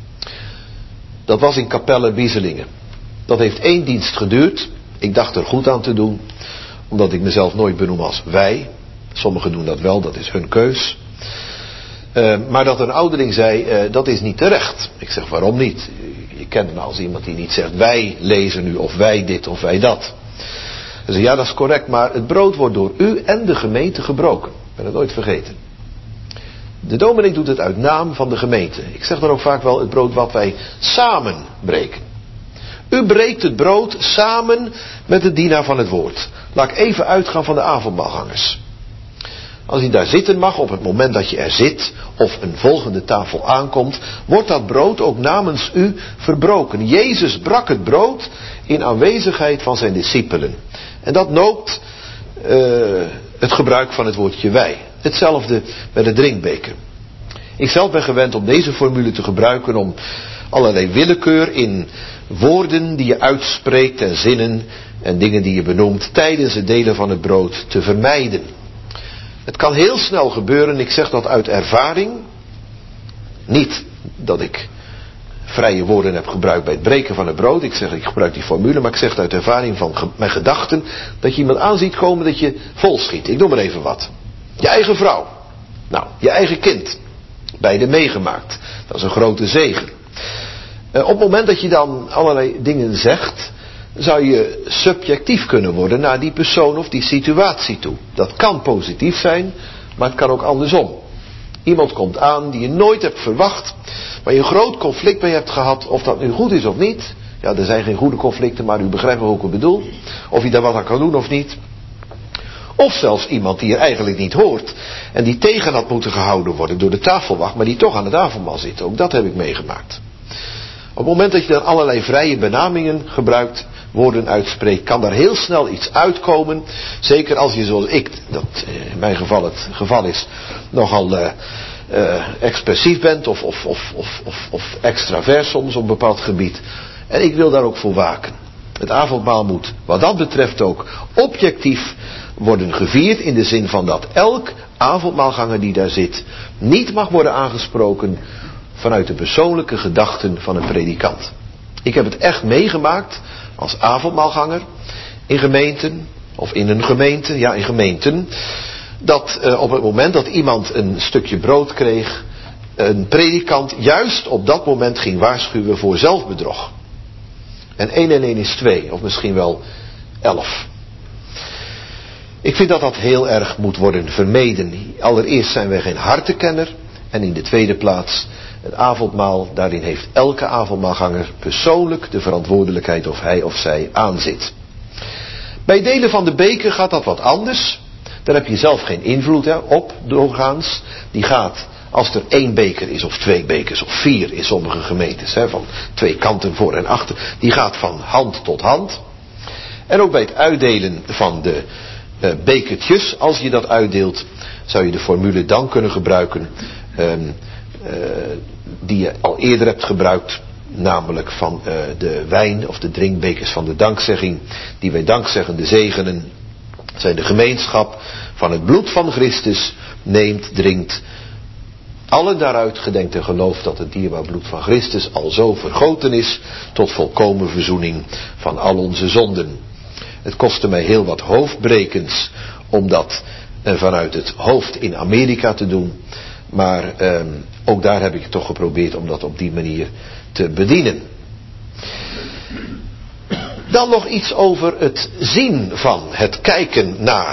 Dat was in Capelle Bieselingen. Dat heeft 1 dienst geduurd. Ik dacht er goed aan te doen, omdat ik mezelf nooit benoem als wij. Sommigen doen dat wel, dat is hun keus. Maar dat een ouderling zei, dat is niet terecht. Ik zeg, waarom niet? Je kent me als iemand die niet zegt, wij lezen nu, of wij dit, of wij dat. Hij zei, ja, dat is correct, maar het brood wordt door u en de gemeente gebroken. Ik ben het nooit vergeten. De dominee doet het uit naam van de gemeente. Ik zeg dan ook vaak wel het brood wat wij samen breken. U breekt het brood samen met de dienaar van het woord. Laat ik even uitgaan van de avondmaalgangers. Als hij daar zitten mag op het moment dat je er zit, of een volgende tafel aankomt, wordt dat brood ook namens u verbroken. Jezus brak het brood in aanwezigheid van zijn discipelen. En dat noopt het gebruik van het woordje wij. Hetzelfde met de drinkbeker. Ik zelf ben gewend om deze formule te gebruiken om allerlei willekeur in woorden die je uitspreekt en zinnen en dingen die je benoemt tijdens het delen van het brood te vermijden. Het kan heel snel gebeuren, ik zeg dat uit ervaring. Niet dat ik vrije woorden heb gebruikt bij het breken van het brood. Ik gebruik die formule, maar ik zeg uit ervaring van mijn gedachten dat je iemand aan ziet komen dat je vol schiet. Ik noem maar even wat. Je eigen vrouw. Nou, je eigen kind. Beide meegemaakt. Dat is een grote zegen. Op het moment dat je dan allerlei dingen zegt, zou je subjectief kunnen worden naar die persoon of die situatie toe. Dat kan positief zijn, maar het kan ook andersom. Iemand komt aan die je nooit hebt verwacht, waar je een groot conflict mee hebt gehad, of dat nu goed is of niet. Ja, er zijn geen goede conflicten, maar u begrijpt wat ik bedoel. Of je daar wat aan kan doen of niet. Of zelfs iemand die er eigenlijk niet hoort en die tegen had moeten gehouden worden door de tafelwacht, maar die toch aan het avondmaal zit. Ook dat heb ik meegemaakt. Op het moment dat je dan allerlei vrije benamingen gebruikt, woorden uitspreekt, kan daar heel snel iets uitkomen. Zeker als je zoals ik, dat in mijn geval het geval is, nogal expressief bent of extravert soms op een bepaald gebied. En ik wil daar ook voor waken. Het avondmaal moet wat dat betreft ook objectief worden gevierd in de zin van dat elk avondmaalganger die daar zit niet mag worden aangesproken vanuit de persoonlijke gedachten van een predikant. Ik heb het echt meegemaakt als avondmaalganger in gemeenten, of in een gemeente, ja in gemeenten, dat op het moment dat iemand een stukje brood kreeg, een predikant juist op dat moment ging waarschuwen voor zelfbedrog. En 1 en 1 is 2, of misschien wel 11. Ik vind dat dat heel erg moet worden vermeden. Allereerst zijn wij geen hartenkenner. En in de tweede plaats, het avondmaal, daarin heeft elke avondmaalganger persoonlijk de verantwoordelijkheid of hij of zij aanzit. Bij delen van de beker gaat dat wat anders. Daar heb je zelf geen invloed op, doorgaans. Die gaat, als er 1 beker is, of 2 bekers, of 4 in sommige gemeentes, van 2 kanten voor en achter, die gaat van hand tot hand. En ook bij het uitdelen van de bekertjes, als je dat uitdeelt, zou je de formule dan kunnen gebruiken die je al eerder hebt gebruikt, namelijk van de wijn of de drinkbekers van de dankzegging, die wij dankzeggende zegenen, zijn de gemeenschap van het bloed van Christus, neemt, drinkt, allen daaruit gedenkt en gelooft dat het dierbaar bloed van Christus al zo vergoten is tot volkomen verzoening van al onze zonden. Het kostte mij heel wat hoofdbrekens om dat vanuit het hoofd in Amerika te doen. Maar ook daar heb ik toch geprobeerd om dat op die manier te bedienen. Dan nog iets over het zien van, het kijken naar.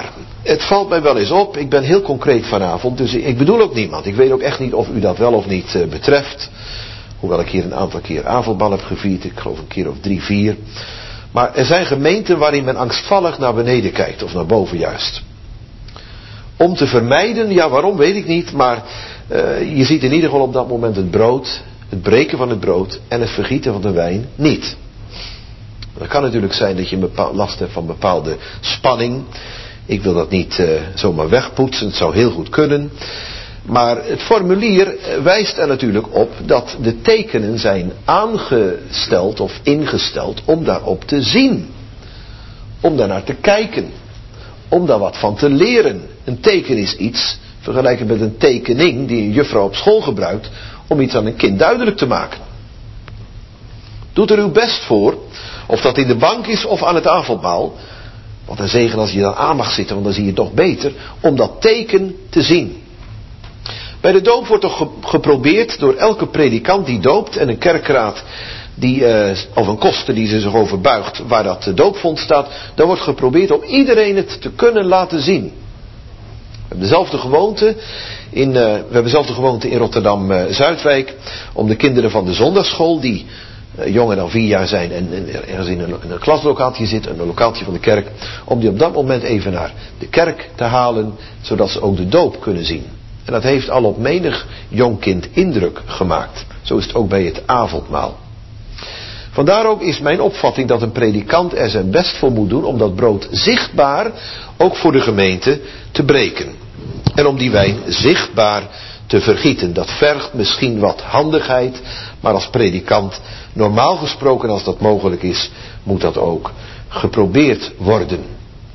Het valt mij wel eens op, ik ben heel concreet vanavond, dus ik bedoel ook niemand. Ik weet ook echt niet of u dat wel of niet betreft. Hoewel ik hier een aantal keer avondmaal heb gevierd, ik geloof een keer of 3, 4. Maar er zijn gemeenten waarin men angstvallig naar beneden kijkt, of naar boven juist. Om te vermijden, ja waarom weet ik niet, maar je ziet in ieder geval op dat moment het brood, het breken van het brood en het vergieten van de wijn niet. Het kan natuurlijk zijn dat je last hebt van bepaalde spanning. Ik wil dat niet zomaar wegpoetsen, het zou heel goed kunnen. Maar het formulier wijst er natuurlijk op dat de tekenen zijn aangesteld of ingesteld om daarop te zien. Om daarnaar te kijken. Om daar wat van te leren. Een teken is iets, vergelijkbaar met een tekening die een juffrouw op school gebruikt om iets aan een kind duidelijk te maken. Doet er uw best voor, of dat in de bank is of aan het avondmaal. Wat een zegen als je dan aan mag zitten, want dan zie je het toch beter, om dat teken te zien. Bij de doop wordt toch geprobeerd door elke predikant die doopt en een kerkraad of een koster die zich over buigt waar dat doopvond staat, dan wordt geprobeerd om iedereen het te kunnen laten zien. We hebben dezelfde gewoonte in Rotterdam-Zuidwijk om de kinderen van de zondagsschool die jonger dan 4 jaar zijn en ergens in een klaslokaaltje zitten, een lokaaltje van de kerk, om die op dat moment even naar de kerk te halen, zodat ze ook de doop kunnen zien. En dat heeft al op menig jong kind indruk gemaakt. Zo is het ook bij het avondmaal. Vandaar ook is mijn opvatting dat een predikant er zijn best voor moet doen om dat brood zichtbaar, ook voor de gemeente, te breken. En om die wijn zichtbaar te vergieten. Dat vergt misschien wat handigheid, maar als predikant, normaal gesproken als dat mogelijk is, moet dat ook geprobeerd worden.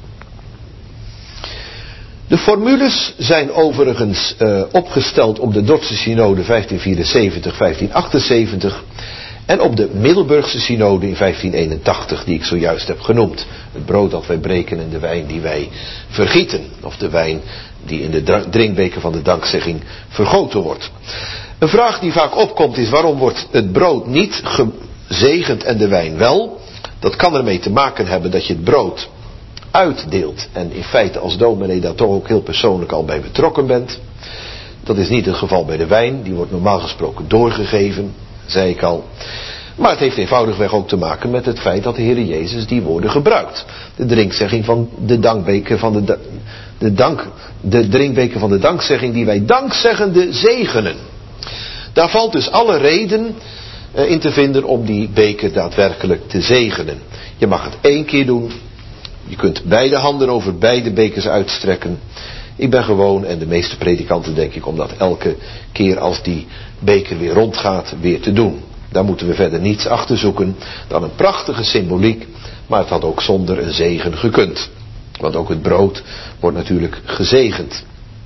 De formules zijn overigens opgesteld op de Dordtse synode 1574-1578 en op de Middelburgse synode in 1581 die ik zojuist heb genoemd. Het brood dat wij breken en de wijn die wij vergieten. Of de wijn die in de drinkbeker van de dankzegging vergoten wordt. Een vraag die vaak opkomt is waarom wordt het brood niet gezegend en de wijn wel? Dat kan ermee te maken hebben dat je het brood uitdeelt en in feite als dominee daar toch ook heel persoonlijk al bij betrokken bent. Dat is niet het geval bij de wijn, die wordt normaal gesproken doorgegeven, zei ik al. Maar het heeft eenvoudigweg ook te maken met het feit dat de Heer Jezus die woorden gebruikt. De drinkzegging van de dankbeker van de drinkbeker van de dankzegging die wij dankzeggende zegenen. Daar valt dus alle reden in te vinden om die beker daadwerkelijk te zegenen. Je mag het 1 keer doen. Je kunt beide handen over beide bekers uitstrekken. Ik ben gewoon, en de meeste predikanten denk ik, om dat elke keer als die beker weer rondgaat, weer te doen. Daar moeten we verder niets achter zoeken dan een prachtige symboliek, maar het had ook zonder een zegen gekund. Want ook het brood wordt natuurlijk gezegend.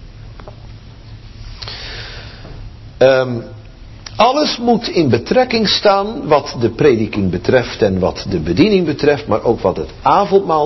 Alles moet in betrekking staan wat de prediking betreft en wat de bediening betreft, maar ook wat het avondmaal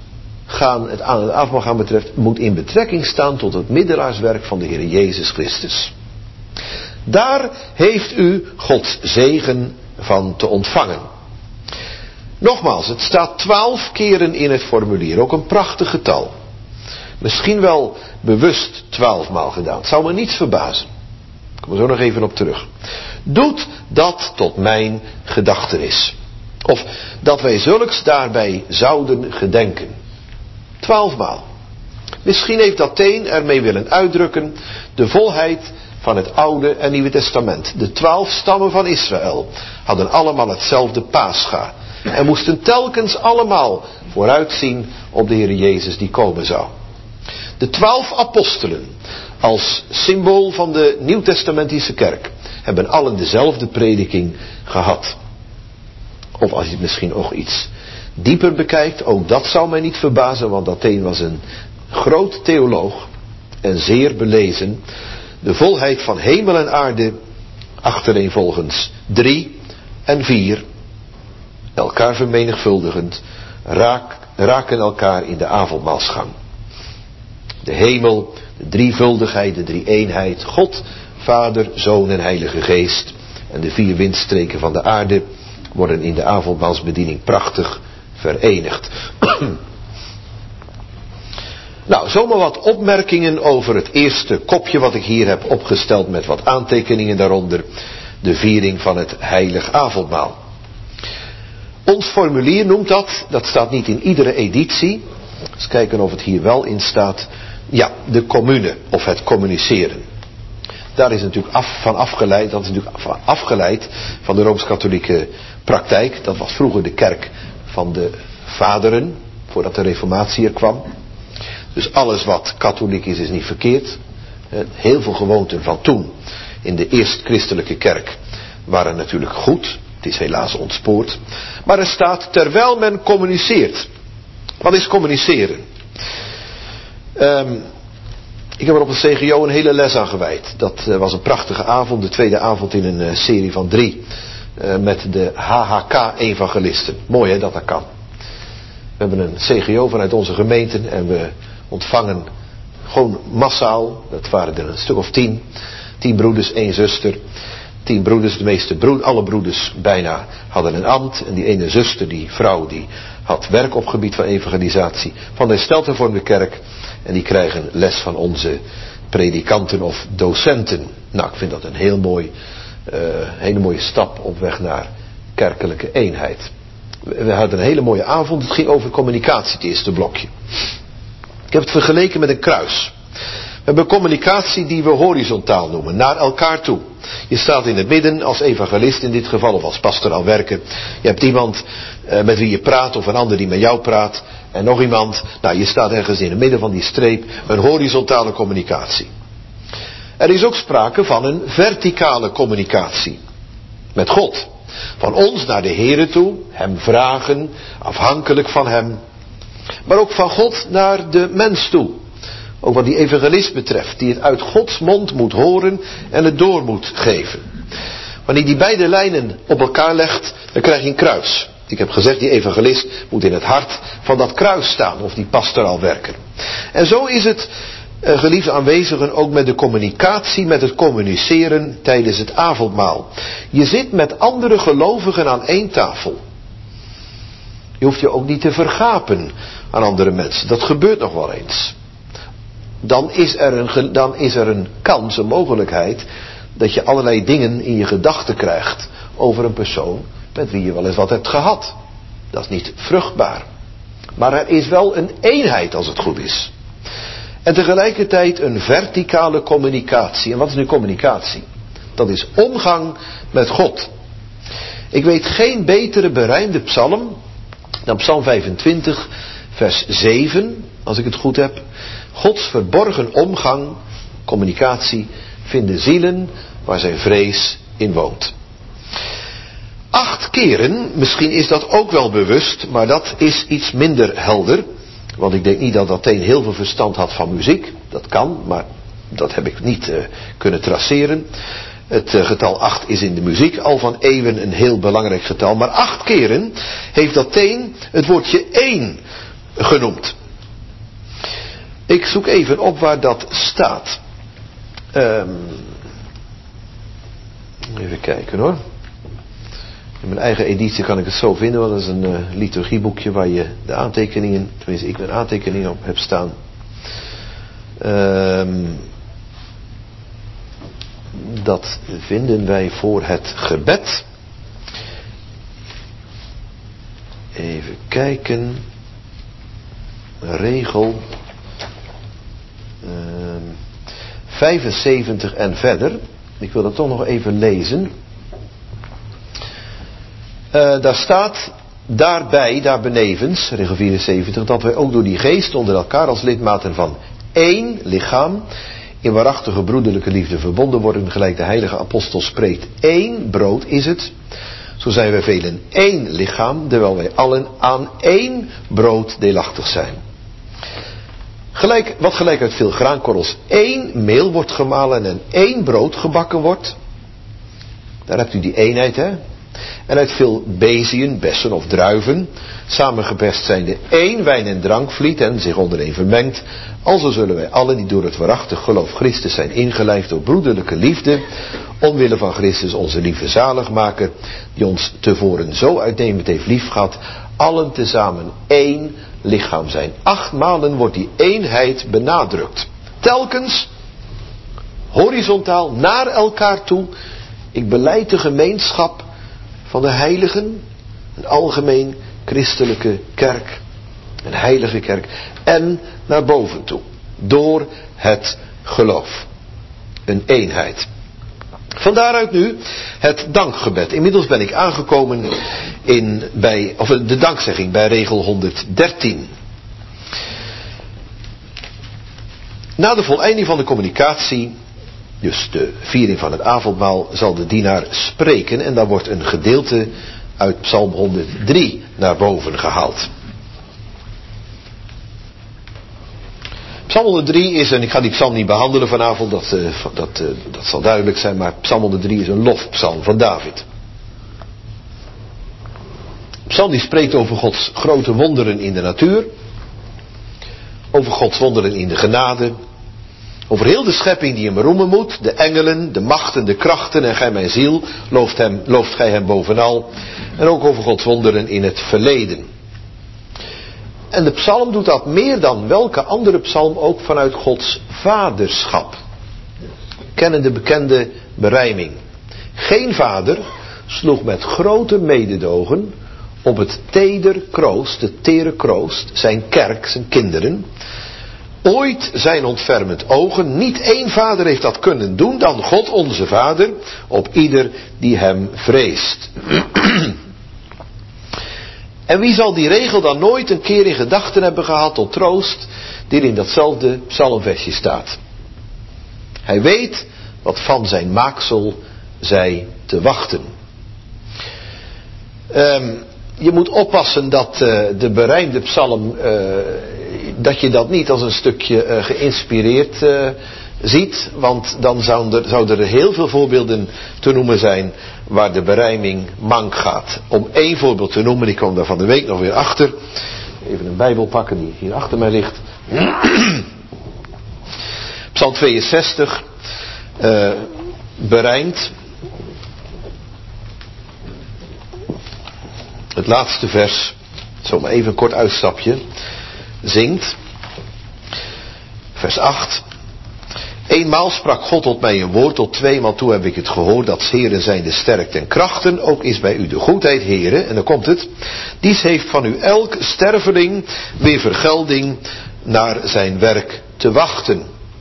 gaan betreft, moet in betrekking staan tot het middelaarswerk van de Heer Jezus Christus. Daar heeft u Gods zegen van te ontvangen. Nogmaals, het staat 12 keren in het formulier, ook een prachtig getal. Misschien wel bewust 12 maal gedaan, het zou me niets verbazen. Ik kom er zo nog even op terug. Doet dat tot mijn gedachtenis. Of dat wij zulks daarbij zouden gedenken. 12 maal. Misschien heeft Athene ermee willen uitdrukken de volheid van het Oude en Nieuwe Testament. De 12 stammen van Israël hadden allemaal hetzelfde Pascha. En moesten telkens allemaal vooruitzien op de Heer Jezus die komen zou. De 12 apostelen, als symbool van de Nieuwtestamentische kerk, hebben allen dezelfde prediking gehad. Of als je het misschien nog iets dieper bekijkt, ook dat zou mij niet verbazen, want Athene was een groot theoloog en zeer belezen. De volheid van hemel en aarde, achtereenvolgens 3 en 4, elkaar vermenigvuldigend, raken elkaar in de avondmaalsgang. De hemel, de drievuldigheid, de drie-eenheid, God, Vader, Zoon en Heilige Geest en de 4 windstreken van de aarde worden in de avondmaalsbediening prachtig verenigd. Nou, zomaar wat opmerkingen over het eerste kopje wat ik hier heb opgesteld met wat aantekeningen daaronder. De viering van het heilig avondmaal. Ons formulier noemt dat staat niet in iedere editie. Eens kijken of het hier wel in staat. Ja, de commune of het communiceren. Daar is natuurlijk dat is natuurlijk afgeleid van de Rooms-Katholieke praktijk. Dat was vroeger de kerk van de vaderen, voordat de reformatie er kwam. Dus alles wat katholiek is niet verkeerd. Heel veel gewoonten van toen in de eerst-christelijke kerk waren natuurlijk goed. Het is helaas ontspoord. Maar er staat terwijl men communiceert. Wat is communiceren? Ik heb er op het CGO een hele les aan gewijd. Dat was een prachtige avond, de tweede avond in een serie van 3. Met de HHK-evangelisten. Mooi hè, dat kan. We hebben een CGO vanuit onze gemeenten en we ontvangen gewoon massaal. Dat waren er een stuk of 10. 10 broeders, 1 zuster. 10 broeders, alle broeders bijna hadden een ambt. En die ene zuster, die vrouw, die had werk op gebied van evangelisatie. Van de Herstelhervormde kerk. En die krijgen les van onze predikanten of docenten. Nou, ik vind dat een hele mooie stap op weg naar kerkelijke eenheid. We hadden een hele mooie avond. Het ging over communicatie, het eerste blokje. Ik heb het vergeleken met een kruis. We hebben communicatie die we horizontaal noemen, naar elkaar toe. Je staat in het midden als evangelist in dit geval, of als pastoraal werker. Je hebt iemand met wie je praat, of een ander die met jou praat. En nog iemand, nou je staat ergens in het midden van die streep, een horizontale communicatie. Er is ook sprake van een verticale communicatie. Met God. Van ons naar de Here toe, hem vragen, afhankelijk van hem. Maar ook van God naar de mens toe. Ook wat die evangelist betreft, die het uit Gods mond moet horen en het door moet geven. Wanneer die beide lijnen op elkaar legt, dan krijg je een kruis. Ik heb gezegd, die evangelist moet in het hart van dat kruis staan, of die pastoraal werker. En zo is het, geliefde aanwezigen, ook met de communicatie, met het communiceren tijdens het avondmaal. Je zit met andere gelovigen aan één tafel. Je hoeft je ook niet te vergapen aan andere mensen. Dat gebeurt nog wel eens. Dan is er een kans, een mogelijkheid, dat je allerlei dingen in je gedachten krijgt over een persoon met wie je wel eens wat hebt gehad. Dat is niet vruchtbaar. Maar er is wel een eenheid als het goed is. En tegelijkertijd een verticale communicatie. En wat is nu communicatie? Dat is omgang met God. Ik weet geen betere berijmde psalm dan Psalm 25, vers 7, als ik het goed heb. Gods verborgen omgang, communicatie, vinden zielen waar zijn vrees in woont. 8 keren, misschien is dat ook wel bewust, maar dat is iets minder helder. Want ik denk niet dat Athene heel veel verstand had van muziek. Dat kan, maar dat heb ik niet kunnen traceren. Het getal 8 is in de muziek al van eeuwen een heel belangrijk getal. Maar 8 keren heeft Athene het woordje één genoemd. Ik zoek even op waar dat staat. Even kijken hoor. In mijn eigen editie kan ik het zo vinden, want dat is een liturgieboekje waar je de aantekeningen, tenminste ik een aantekening op heb staan. Dat vinden wij voor het gebed. Even kijken. Regel 75 en verder. Ik wil dat toch nog even lezen. Daar staat daarbij, daar benevens, regel 74, dat wij ook door die geest onder elkaar als lidmaten van één lichaam in waarachtige broederlijke liefde verbonden worden, gelijk de heilige apostel spreekt. 1 brood is het. Zo zijn wij velen 1 lichaam, terwijl wij allen aan 1 brood deelachtig zijn. Wat gelijk uit veel graankorrels 1 meel wordt gemalen en 1 brood gebakken wordt. Daar hebt u die eenheid, hè. En uit veel beziën, bessen of druiven, samengeperst zijnde 1 wijn- en drankvliet en zich ondereen vermengt. Alzo zullen wij allen die door het waarachtig geloof Christus zijn ingelijfd door broederlijke liefde, omwille van Christus onze lieve zaligmaker, die ons tevoren zo uitnemend heeft liefgehad, allen tezamen één lichaam zijn. 8 malen wordt die eenheid benadrukt. Telkens horizontaal naar elkaar toe. Ik belijd de gemeenschap van de heiligen, een algemeen christelijke kerk, een heilige kerk, en naar boven toe, door het geloof. Een eenheid. Vandaaruit nu het dankgebed. Inmiddels ben ik aangekomen de dankzegging bij regel 113. Na de voleinding van de communicatie, dus de viering van het avondmaal, zal de dienaar spreken en daar wordt een gedeelte uit Psalm 103 naar boven gehaald. Psalm 103 is, en ik ga die psalm niet behandelen vanavond, dat zal duidelijk zijn, maar Psalm 103 is een lofpsalm van David. Psalm die spreekt over Gods grote wonderen in de natuur, over Gods wonderen in de genade, over heel de schepping die hem roemen moet, de engelen, de machten, de krachten, en gij mijn ziel, looft gij hem bovenal, en ook over Gods wonderen in het verleden. En de psalm doet dat meer dan welke andere psalm ook vanuit Gods vaderschap. Kennen de bekende berijming. Geen vader sloeg met grote mededogen op het teder kroost, de tere kroost, zijn kerk, zijn kinderen. Ooit zijn ontfermend ogen, niet één vader heeft dat kunnen doen dan God onze Vader, op ieder die hem vreest. En wie zal die regel dan nooit een keer in gedachten hebben gehad tot troost, die in datzelfde psalmversje staat? Hij weet wat van zijn maaksel zij te wachten. Je moet oppassen dat de berijmde psalm, dat je dat niet als een stukje geïnspireerd ziet, want dan zouden er heel veel voorbeelden te noemen zijn waar de berijming mank gaat. Om één voorbeeld te noemen, ik kwam daar van de week nog weer achter. Even een Bijbel pakken die hier achter mij ligt. Psalm 62 berijmt. Het laatste vers, zomaar even een kort uitstapje, zingt. Vers 8. Eenmaal sprak God tot mij een woord, tot 2maal toe heb ik het gehoord, dat Heeren zijn de sterkte en krachten, ook is bij u de goedheid, Heeren, en dan komt het, dies heeft van u elk sterveling weer vergelding naar zijn werk te wachten.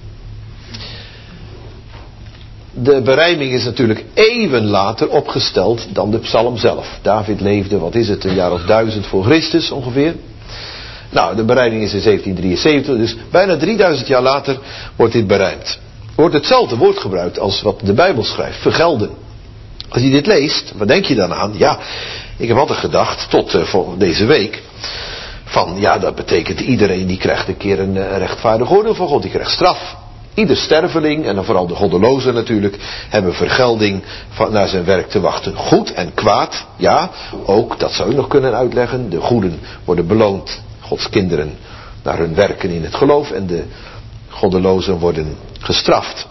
De berijming is natuurlijk eeuwen later opgesteld dan de psalm zelf. David leefde, een jaar of 1000 voor Christus ongeveer. Nou, de berijming is in 1773, dus bijna 3000 jaar later wordt dit berijmd. Er wordt hetzelfde woord gebruikt als wat de Bijbel schrijft, vergelden. Als je dit leest, wat denk je dan aan? Ja, ik heb altijd gedacht, tot deze week, van ja, dat betekent iedereen die krijgt een keer een rechtvaardig oordeel van God, die krijgt straf. Ieder sterveling, en dan vooral de goddelozen natuurlijk, hebben vergelding naar zijn werk te wachten. Goed en kwaad, ja, ook, dat zou je nog kunnen uitleggen. De goeden worden beloond, Gods kinderen, naar hun werken in het geloof, en de goddelozen worden gestraft.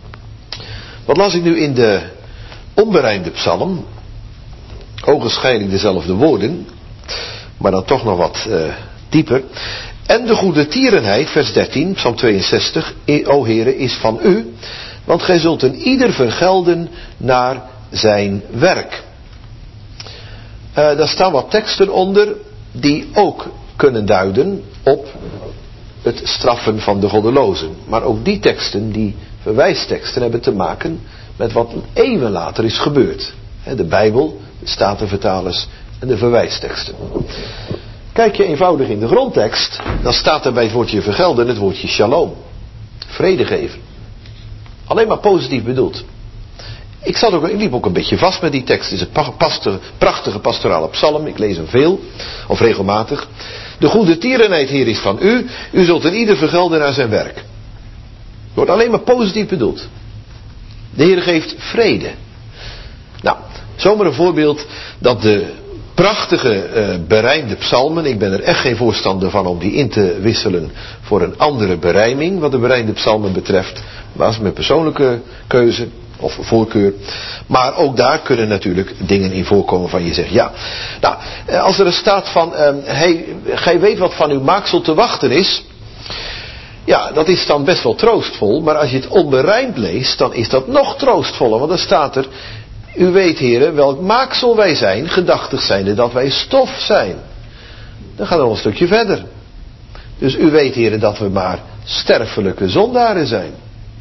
Wat las ik nu in de onberijmde psalm? Ogenschijnlijk dezelfde woorden, maar dan toch nog wat dieper. En de goede tierenheid, vers 13, psalm 62, o Heere, is van u, want gij zult een ieder vergelden naar zijn werk. Daar staan wat teksten onder die ook kunnen duiden op het straffen van de goddelozen. Maar ook die teksten, die verwijsteksten, hebben te maken met wat eeuwen later is gebeurd. De Bijbel, de Statenvertalers en de verwijsteksten. Kijk je eenvoudig in de grondtekst, dan staat er bij het woordje vergelden het woordje shalom. Vrede geven. Alleen maar positief bedoeld. Ik liep ook een beetje vast met die tekst. Het is een prachtige pastorale psalm. Ik lees hem veel, of regelmatig. De goede tierenheid, Heer, is van u. U zult een ieder vergelden naar zijn werk. Het wordt alleen maar positief bedoeld. De Heer geeft vrede. Nou, zomaar een voorbeeld dat de prachtige berijmde psalmen, ik ben er echt geen voorstander van om die in te wisselen voor een andere berijming wat de berijmde psalmen betreft, maar als mijn persoonlijke keuze. of voorkeur. Maar ook daar kunnen natuurlijk dingen in voorkomen van je zegt ja. Nou, als er staat van, gij weet wat van uw maaksel te wachten is. Ja, dat is dan best wel troostvol. Maar als je het onberijmd leest, dan is dat nog troostvoller. Want dan staat er, u weet heren welk maaksel wij zijn, gedachtig zijnde dat wij stof zijn. Dan gaat het nog een stukje verder. Dus u weet heren dat we maar sterfelijke zondaren zijn.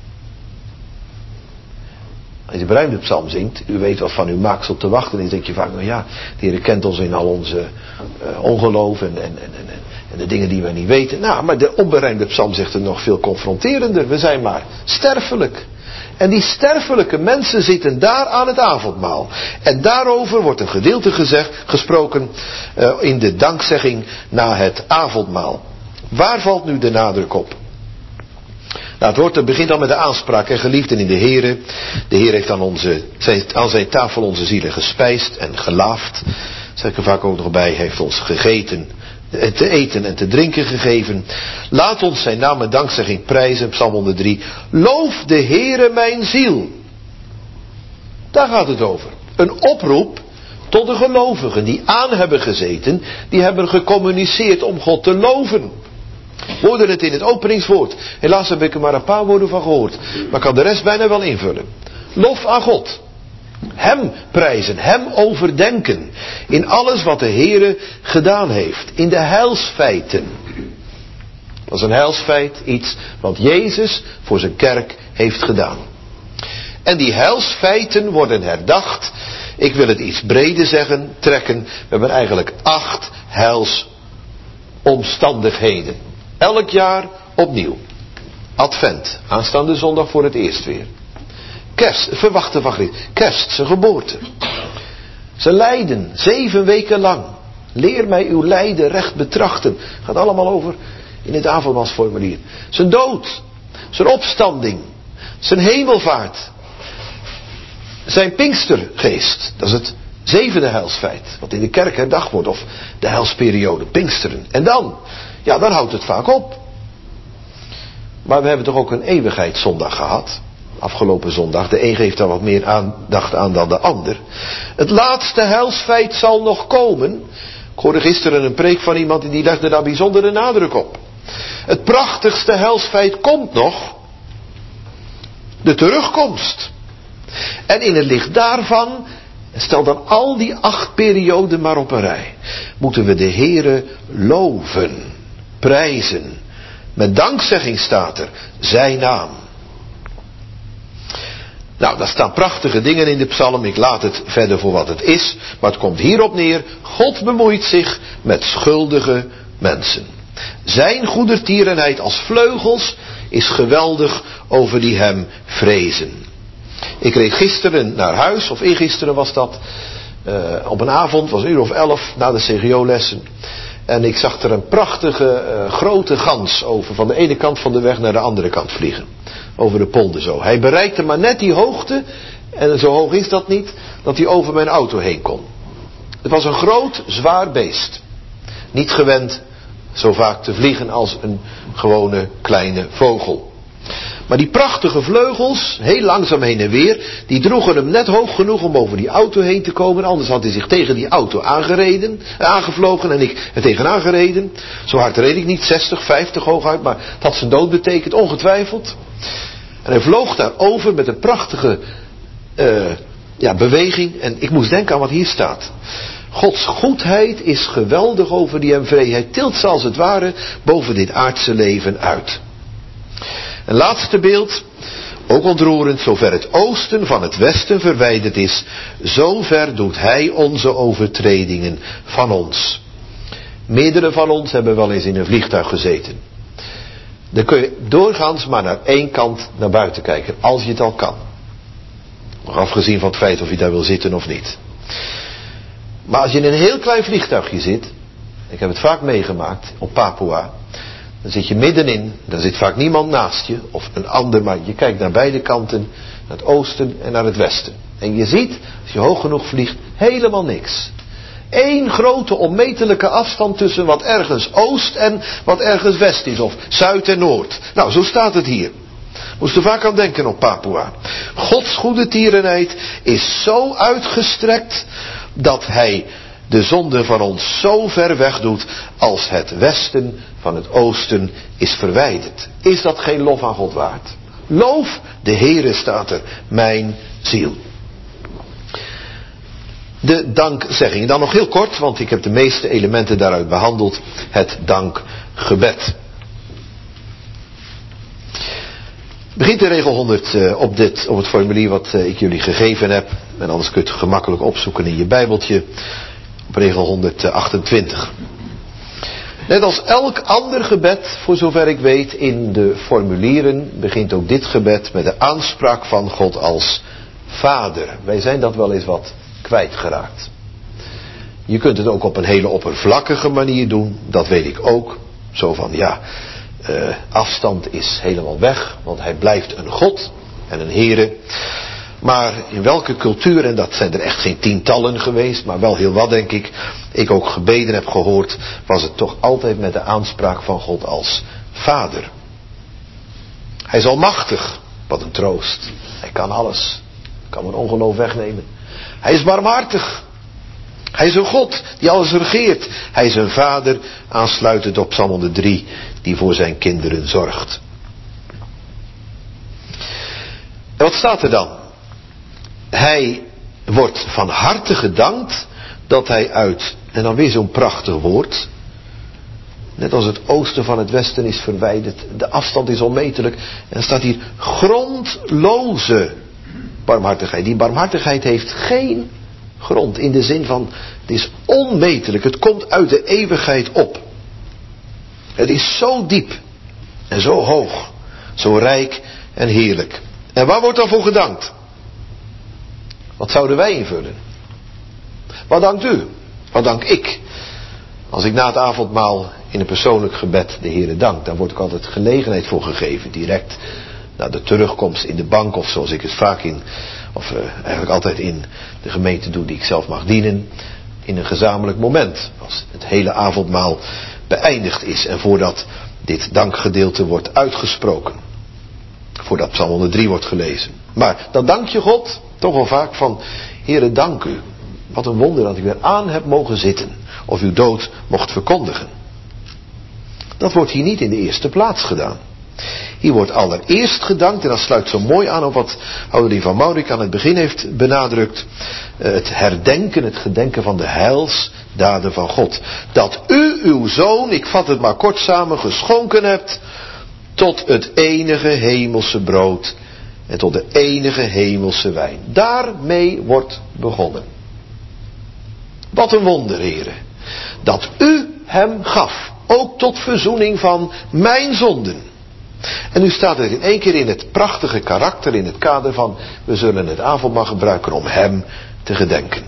Als je berijmde psalm zingt, u weet wat van uw maaksel te wachten is, denk je vaak, nou ja, de Heer kent ons in al onze ongeloof en de dingen die we niet weten. Nou, maar de onberijmde psalm zegt het nog veel confronterender. We zijn maar sterfelijk. En die sterfelijke mensen zitten daar aan het avondmaal. En daarover wordt een gedeelte gesproken in de dankzegging na het avondmaal. Waar valt nu de nadruk op? Nou, het begint al met de aanspraak. En geliefden in de Heere. De Heer heeft aan zijn tafel onze zielen gespijsd en gelaafd. Zeg ik er vaak ook nog bij. Heeft ons gegeten, te eten en te drinken gegeven. Laat ons zijn naam met dankzegging prijzen. Psalm 103. Loof de Heere mijn ziel. Daar gaat het over. Een oproep tot de gelovigen die aan hebben gezeten. Die hebben gecommuniceerd om God te loven. We hoorden het in het openingswoord. Helaas heb ik er maar een paar woorden van gehoord. Maar ik kan de rest bijna wel invullen. Lof aan God. Hem prijzen. Hem overdenken. In alles wat de Heere gedaan heeft. In de heilsfeiten. Dat is een heilsfeit. Iets wat Jezus voor zijn kerk heeft gedaan. En die heilsfeiten worden herdacht. Ik wil het iets breder trekken. We hebben eigenlijk 8 heilsomstandigheden. Elk jaar opnieuw. Advent. Aanstaande zondag voor het eerst weer. Kerst. Verwachten van Christus. Kerst. Zijn geboorte. Zijn lijden. 7 weken lang. Leer mij uw lijden recht betrachten. Gaat allemaal over in het avondmaalsformulier. Zijn dood. Zijn opstanding. Zijn hemelvaart. Zijn Pinkstergeest. Dat is het 7e heilsfeit. Wat in de kerk herdacht wordt. Of de heilsperiode. Pinksteren. En dan. Ja, dan houdt het vaak op. Maar we hebben toch ook een eeuwigheidszondag gehad. Afgelopen zondag. De een geeft daar wat meer aandacht aan dan de ander. Het laatste heilsfeit zal nog komen. Ik hoorde gisteren een preek van iemand die legde daar bijzondere nadruk op. Het prachtigste heilsfeit komt nog. De terugkomst. En in het licht daarvan, stel dan al die 8 perioden maar op een rij, moeten we de Heere loven, prijzen. Met dankzegging staat er, zijn naam. Nou, daar staan prachtige dingen in de psalm. Ik laat het verder voor wat het is. Maar het komt hierop neer. God bemoeit zich met schuldige mensen. Zijn goedertierenheid als vleugels is geweldig over die hem vrezen. Ik reed gisteren naar huis, of eergisteren was dat. Op een avond, was een uur of 11 na de CGO-lessen. En ik zag er een prachtige grote gans over van de ene kant van de weg naar de andere kant vliegen. Over de polder zo. Hij bereikte maar net die hoogte, en zo hoog is dat niet, dat hij over mijn auto heen kon. Het was een groot, zwaar beest. Niet gewend zo vaak te vliegen als een gewone kleine vogel. Maar die prachtige vleugels, heel langzaam heen en weer, die droegen hem net hoog genoeg om over die auto heen te komen. Anders had hij zich tegen die auto aangevlogen en ik er tegenaan gereden. Zo hard reed ik niet, 60, 50 hooguit, maar het had zijn dood betekend, ongetwijfeld. En hij vloog daar over met een prachtige beweging. En ik moest denken aan wat hier staat. Gods goedheid is geweldig over die hem vrezen. Hij tilt ze als het ware boven dit aardse leven uit. Een laatste beeld, ook ontroerend, zover het oosten van het westen verwijderd is, zover doet hij onze overtredingen van ons. Meerdere van ons hebben wel eens in een vliegtuig gezeten. Dan kun je doorgaans maar naar één kant naar buiten kijken, als je het al kan. Nog afgezien van het feit of je daar wil zitten of niet. Maar als je in een heel klein vliegtuigje zit, ik heb het vaak meegemaakt op Papua, dan zit je middenin, dan zit vaak niemand naast je, of een ander, maar je kijkt naar beide kanten, naar het oosten en naar het westen. En je ziet, als je hoog genoeg vliegt, helemaal niks. Eén grote onmetelijke afstand tussen wat ergens oost en wat ergens west is, of zuid en noord. Nou, zo staat het hier. Moest er vaak aan denken op Papua. Gods goede tierenheid is zo uitgestrekt dat hij de zonde van ons zo ver weg doet als het westen van het oosten is verwijderd. Is dat geen lof aan God waard? Loof de Heere, staat er, mijn ziel. De dankzegging. Dan nog heel kort, want ik heb de meeste elementen daaruit behandeld. Het dankgebed. Begint in regel 100 op het formulier wat ik jullie gegeven heb. En anders kun je het gemakkelijk opzoeken in je bijbeltje. Op regel 128. Net als elk ander gebed, voor zover ik weet, in de formulieren, begint ook dit gebed met de aanspraak van God als Vader. Wij zijn dat wel eens wat kwijtgeraakt. Je kunt het ook op een hele oppervlakkige manier doen, dat weet ik ook. Zo van, afstand is helemaal weg, want hij blijft een God en een Heere. Maar in welke cultuur, en dat zijn er echt geen tientallen geweest, maar wel heel wat denk ik ook gebeden heb gehoord, was het toch altijd met de aanspraak van God als Vader. Hij is almachtig, wat een troost. Hij kan alles, kan mijn ongeloof wegnemen. Hij is barmhartig. Hij is een God die alles regeert. Hij is een Vader, aansluitend op Psalm 103, die voor zijn kinderen zorgt. En wat staat er dan? Hij wordt van harte gedankt dat hij uit, en dan weer zo'n prachtig woord, net als het oosten van het westen is verwijderd, de afstand is onmetelijk, en er staat hier grondloze barmhartigheid. Die barmhartigheid heeft geen grond, in de zin van, het is onmetelijk, het komt uit de eeuwigheid op. Het is zo diep en zo hoog, zo rijk en heerlijk. En waar wordt dan voor gedankt? Wat zouden wij invullen? Wat dankt u? Wat dank ik? Als ik na het avondmaal in een persoonlijk gebed de Heere dank, dan wordt ook altijd gelegenheid voor gegeven, direct na de terugkomst in de bank, of zoals ik het vaak eigenlijk altijd in de gemeente doe die ik zelf mag dienen, in een gezamenlijk moment, als het hele avondmaal beëindigd is en voordat dit dankgedeelte wordt uitgesproken, voordat Psalm 103 wordt gelezen. Maar dan dank je God toch wel vaak van, Heere, dank u. Wat een wonder dat ik weer aan heb mogen zitten, of uw dood mocht verkondigen. Dat wordt hier niet in de eerste plaats gedaan. Hier wordt allereerst gedankt, en dat sluit zo mooi aan op wat Ouderlin van Maurik aan het begin heeft benadrukt. Het herdenken, het gedenken van de heilsdaden van God. Dat u uw zoon, ik vat het maar kort samen, geschonken hebt tot het enige hemelse brood en tot de enige hemelse wijn. Daarmee wordt begonnen. Wat een wonder, heren. Dat u hem gaf, ook tot verzoening van mijn zonden. En nu staat het in één keer in het prachtige karakter, in het kader van, we zullen het avondmaal gebruiken om hem te gedenken.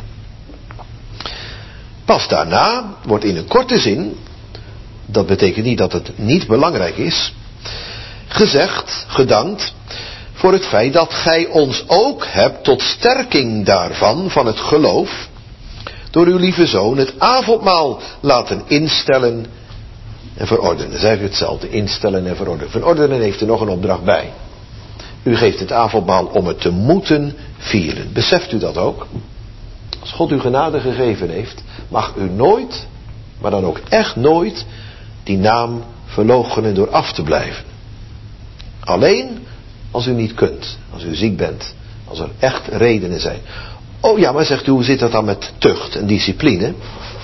Pas daarna wordt in een korte zin, dat betekent niet dat het niet belangrijk is, gezegd, gedankt, voor het feit dat gij ons ook hebt tot sterking daarvan, van het geloof, door uw lieve zoon het avondmaal laten instellen en verordenen. Dat is eigenlijk hetzelfde, instellen en verordenen. Verordenen heeft er nog een opdracht bij. U geeft het avondmaal om het te moeten vieren. Beseft u dat ook? Als God u genade gegeven heeft, mag u nooit, maar dan ook echt nooit, die naam verloochenen door af te blijven. Alleen als u niet kunt, als u ziek bent, als er echt redenen zijn. Oh ja, maar zegt u, hoe zit dat dan met tucht en discipline?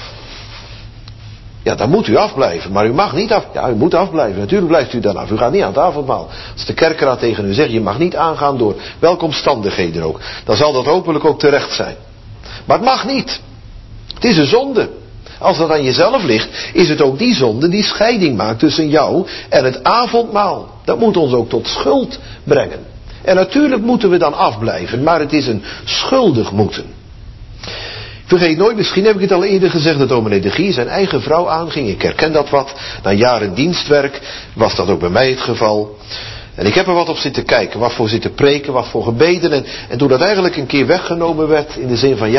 Ja, dan moet u afblijven, maar u mag niet af. Ja, u moet afblijven, natuurlijk blijft u dan af. U gaat niet aan het avondmaal. Als de kerkraad tegen u zegt, je mag niet aangaan door welke omstandigheden ook, dan zal dat hopelijk ook terecht zijn. Maar het mag niet. Het is een zonde. Als dat aan jezelf ligt, is het ook die zonde die scheiding maakt tussen jou en het avondmaal. Dat moet ons ook tot schuld brengen. En natuurlijk moeten we dan afblijven, maar het is een schuldig moeten. Vergeet nooit, misschien heb ik het al eerder gezegd, dat dominee de Gier zijn eigen vrouw aanging. Ik herken dat wat. Na jaren dienstwerk was dat ook bij mij het geval. En ik heb er wat op zitten kijken, wat voor zitten preken, wat voor gebeden. En toen dat eigenlijk een keer weggenomen werd, in de zin van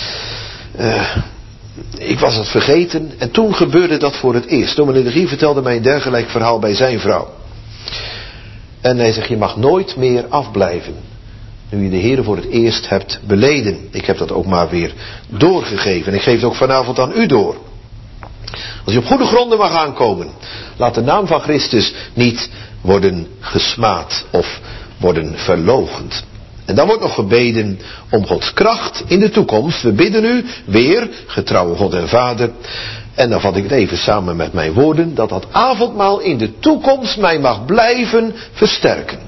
ik was het vergeten. En toen gebeurde dat voor het eerst. Dominee de Gier vertelde mij een dergelijk verhaal bij zijn vrouw. En hij zegt, je mag nooit meer afblijven. Nu je de Heer voor het eerst hebt beleden. Ik heb dat ook maar weer doorgegeven. En ik geef het ook vanavond aan u door. Als je op goede gronden mag aankomen, laat de naam van Christus niet worden gesmaad of worden verloochend. En dan wordt nog gebeden om Gods kracht in de toekomst. We bidden u weer, getrouwe God en Vader. En dan vat ik het even samen met mijn woorden, dat dat avondmaal in de toekomst mij mag blijven versterken.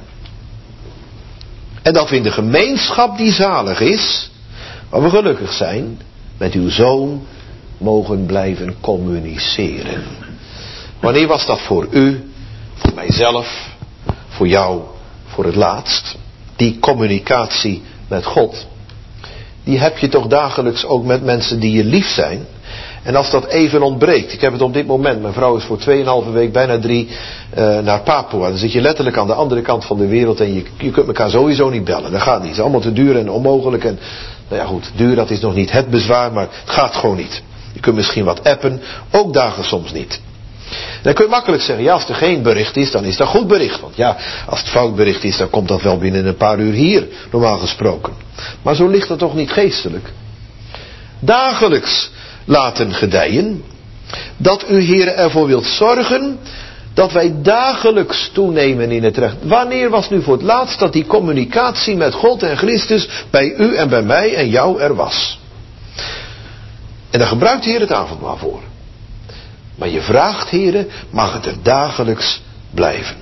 En dat we in de gemeenschap die zalig is, waar we gelukkig zijn, met uw Zoon mogen blijven communiceren. Wanneer was dat voor u, voor mijzelf, voor jou, voor het laatst? Die communicatie met God, die heb je toch dagelijks ook met mensen die je lief zijn. En als dat even ontbreekt, ik heb het op dit moment, mijn vrouw is voor 2,5 week, bijna 3, naar Papua. Dan zit je letterlijk aan de andere kant van de wereld en je kunt elkaar sowieso niet bellen. Dat gaat niet, het is allemaal te duur en onmogelijk. En nou ja goed, duur dat is nog niet het bezwaar, maar het gaat gewoon niet. Je kunt misschien wat appen, ook dagen soms niet. Dan kun je makkelijk zeggen, ja, als er geen bericht is, dan is dat goed bericht. Want ja, als het fout bericht is, dan komt dat wel binnen een paar uur hier, normaal gesproken. Maar zo ligt dat toch niet geestelijk. Dagelijks laten gedijen, dat u, Heere, ervoor wilt zorgen, dat wij dagelijks toenemen in het recht. Wanneer was nu voor het laatst dat die communicatie met God en Christus bij u en bij mij en jou er was? En daar gebruikt de Heer het avondmaal voor. Maar je vraagt, Heere, mag het er dagelijks blijven?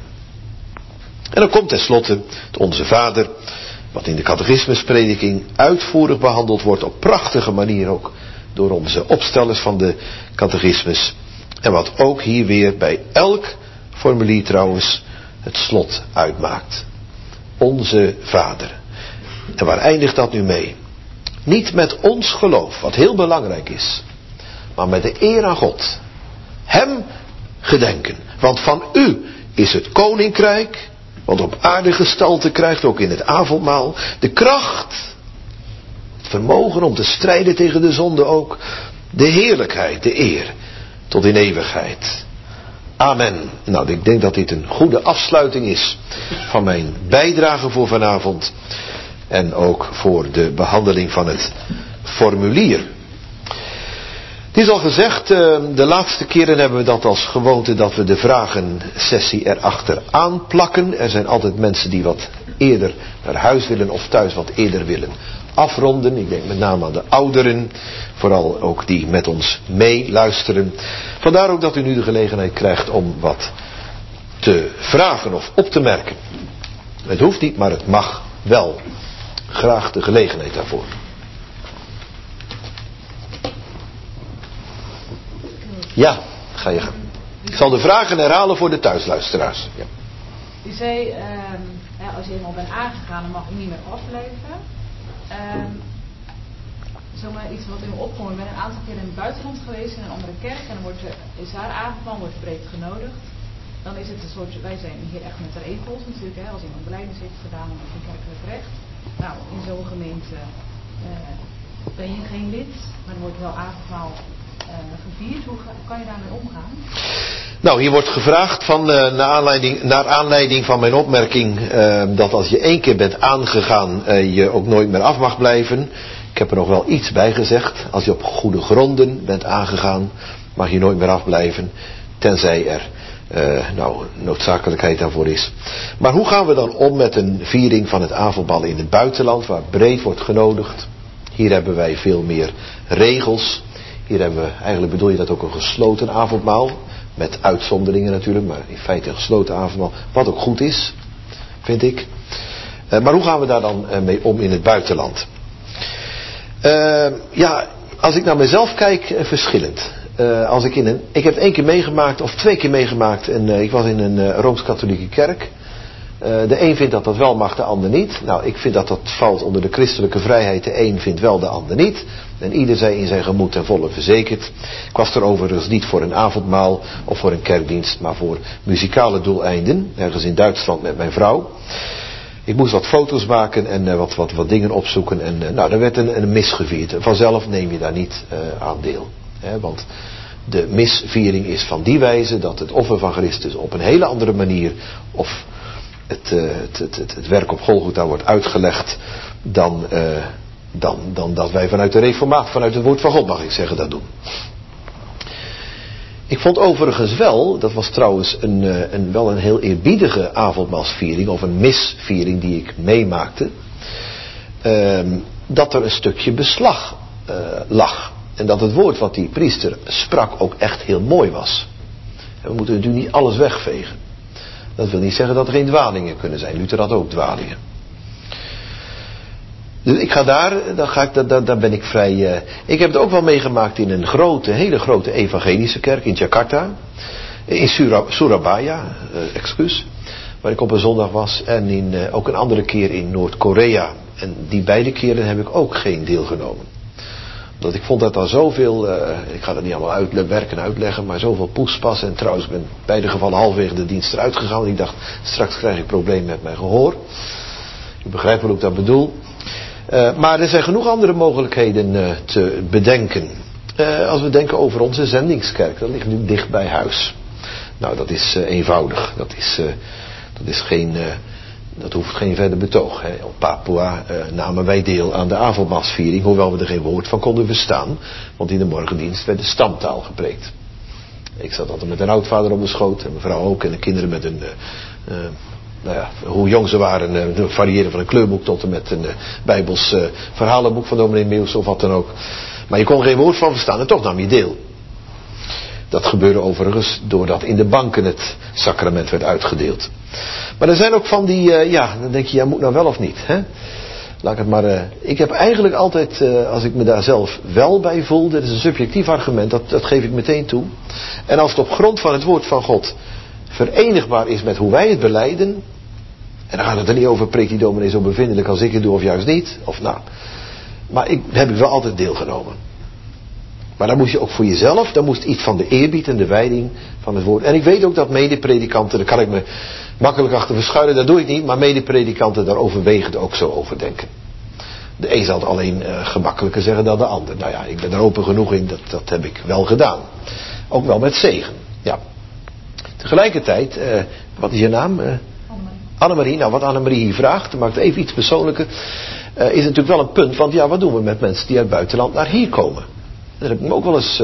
En dan komt tenslotte het Onze Vader, wat in de catechismusprediking uitvoerig behandeld wordt, op prachtige manier ook door onze opstellers van de catechismus. En wat ook hier weer bij elk formulier trouwens het slot uitmaakt. Onze Vader. En waar eindigt dat nu mee? Niet met ons geloof, wat heel belangrijk is, maar met de eer aan God. Hem gedenken. Want van u is het koninkrijk, wat op aarde gestalte krijgt, ook in het avondmaal, de kracht, het vermogen om te strijden tegen de zonde ook, de heerlijkheid, de eer, tot in eeuwigheid. Amen. Nou, ik denk dat dit een goede afsluiting is van mijn bijdrage voor vanavond. En ook voor de behandeling van het formulier. Het is al gezegd, de laatste keren hebben we dat als gewoonte dat we de vragensessie erachter aanplakken. Er zijn altijd mensen die wat eerder naar huis willen of thuis wat eerder willen afronden. Ik denk met name aan de ouderen, vooral ook die met ons meeluisteren. Vandaar ook dat u nu de gelegenheid krijgt om wat te vragen of op te merken. Het hoeft niet, maar het mag wel. Graag de gelegenheid daarvoor. Ja, ga je gang. Ik zal de vragen herhalen voor de thuisluisteraars. Ja. U zei, als je eenmaal bent aangegaan, dan mag je niet meer afblijven. Zomaar iets wat in me opkomt. Ik ben een aantal keer in het buitenland geweest, in een andere kerk. En dan is daar aangevallen, wordt breed genodigd. Dan is het een soort, wij zijn hier echt met de regels natuurlijk. Als iemand belijdenis heeft gedaan, dan is het kerkelijk recht. Nou, in zo'n gemeente ben je geen lid, maar er wordt wel aangeval gevierd. Hoe kan je daarmee omgaan? Nou, hier wordt gevraagd van, naar aanleiding van mijn opmerking dat als je 1 keer bent aangegaan, je ook nooit meer af mag blijven. Ik heb er nog wel iets bij gezegd. Als je op goede gronden bent aangegaan, mag je nooit meer afblijven, tenzij er noodzakelijkheid daarvoor is. Maar hoe gaan we dan om met een viering van het avondmaal in het buitenland, waar breed wordt genodigd? Hier hebben wij veel meer regels. Hier hebben we, eigenlijk bedoel je dat ook een gesloten avondmaal, met uitzonderingen natuurlijk, maar in feite een gesloten avondmaal, wat ook goed is, vind ik. Maar hoe gaan we daar dan mee om in het buitenland? Als ik naar mezelf kijk, verschillend. Ik heb het 1 keer meegemaakt, of 2 keer meegemaakt, en ik was in een Rooms-Katholieke kerk. De een vindt dat dat wel mag, de ander niet. Nou, ik vind dat dat valt onder de christelijke vrijheid. De een vindt wel, de ander niet. En ieder zij in zijn gemoed ten volle verzekerd. Ik was er overigens niet voor een avondmaal of voor een kerkdienst, maar voor muzikale doeleinden. Ergens in Duitsland met mijn vrouw. Ik moest wat foto's maken en wat dingen opzoeken. En daar werd een mis gevierd. Vanzelf neem je daar niet aan deel. Want de misviering is van die wijze dat het offer van Christus op een hele andere manier of het werk op Golgotha wordt uitgelegd dan dat wij vanuit de reformatie, vanuit het woord van God mag ik zeggen, dat doen. Ik vond overigens wel, dat was trouwens wel een heel eerbiedige avondmaalsviering of een misviering die ik meemaakte, dat er een stukje beslag lag. En dat het woord wat die priester sprak ook echt heel mooi was. En we moeten natuurlijk niet alles wegvegen. Dat wil niet zeggen dat er geen dwalingen kunnen zijn. Luther had ook dwalingen. Dus ik ga daar ben ik vrij. Ik heb het ook wel meegemaakt in een hele grote evangelische kerk in Jakarta. In Surabaya, waar ik op een zondag was. En ook een andere keer in Noord-Korea. En die beide keren heb ik ook geen deel genomen. Dat ik vond dat daar zoveel, ik ga dat niet allemaal uitleggen, maar zoveel poespas. En trouwens, ik ben in beide gevallen halverwege de dienst eruit gegaan. En ik dacht, straks krijg ik problemen met mijn gehoor. Ik begrijp wel hoe ik dat bedoel. Maar er zijn genoeg andere mogelijkheden te bedenken. Als we denken over onze zendingskerk, dat ligt nu dicht bij huis. Nou, dat is eenvoudig. Dat hoeft geen verder betoog. Hè. Op Papua namen wij deel aan de avondmaalsviering, hoewel we er geen woord van konden verstaan. Want in de morgendienst werd de stamtaal gepreekt. Ik zat altijd met een oudvader op de schoot, en mijn vrouw ook, en de kinderen met een... hoe jong ze waren, variëren van een kleurboek tot en met een Bijbels verhalenboek van dominee Meeuws of wat dan ook. Maar je kon geen woord van verstaan en toch nam je deel. Dat gebeurde overigens doordat in de banken het sacrament werd uitgedeeld. Maar er zijn ook van die, dan denk je, ja, moet nou wel of niet, hè? Laat ik het maar... ik heb eigenlijk altijd, als ik me daar zelf wel bij voel, dat is een subjectief argument, dat geef ik meteen toe. En als het op grond van het woord van God verenigbaar is met hoe wij het belijden, en dan gaat het er niet over, preekt die dominee zo bevindelijk als ik het doe of juist niet, maar heb ik wel altijd deelgenomen. Maar dan moest je ook voor jezelf, dan moest iets van de eerbied en de wijding van het woord. En ik weet ook dat medepredikanten, daar kan ik me makkelijk achter verschuilen, dat doe ik niet, maar medepredikanten daar overwegend ook zo over denken. De een zal het alleen gemakkelijker zeggen dan de ander. Nou ja, ik ben er open genoeg in, dat heb ik wel gedaan. Ook wel met zegen, ja. Tegelijkertijd, wat is je naam? Annemarie. Nou, wat Annemarie hier vraagt, maakt het even iets persoonlijker, is natuurlijk wel een punt. Want ja, wat doen we met mensen die uit het buitenland naar hier komen? Daar heb ik me ook wel eens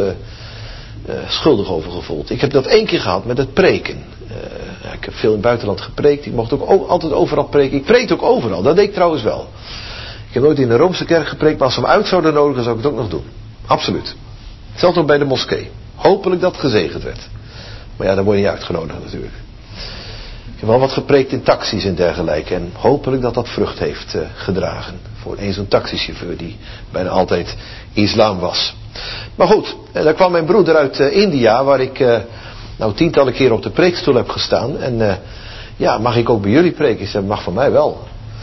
schuldig over gevoeld. Ik heb dat 1 keer gehad met het preken. Ik heb veel in het buitenland gepreekt. Ik mocht ook altijd overal preken. Ik preekte ook overal. Dat deed ik trouwens wel. Ik heb nooit in de Roomse kerk gepreekt, maar als ze me uit zouden nodigen, zou ik het ook nog doen. Absoluut. Zelfs ook bij de moskee. Hopelijk dat het gezegend werd. Maar ja, dan word je niet uitgenodigd natuurlijk. Ik heb wel wat gepreekt in taxis en dergelijke. En hopelijk dat dat vrucht heeft gedragen. Voor zo'n taxichauffeur die bijna altijd islam was. Maar goed, daar kwam mijn broeder uit India, waar ik tientallen keer op de preekstoel heb gestaan. En mag ik ook bij jullie preken? Ik zei, mag van mij wel.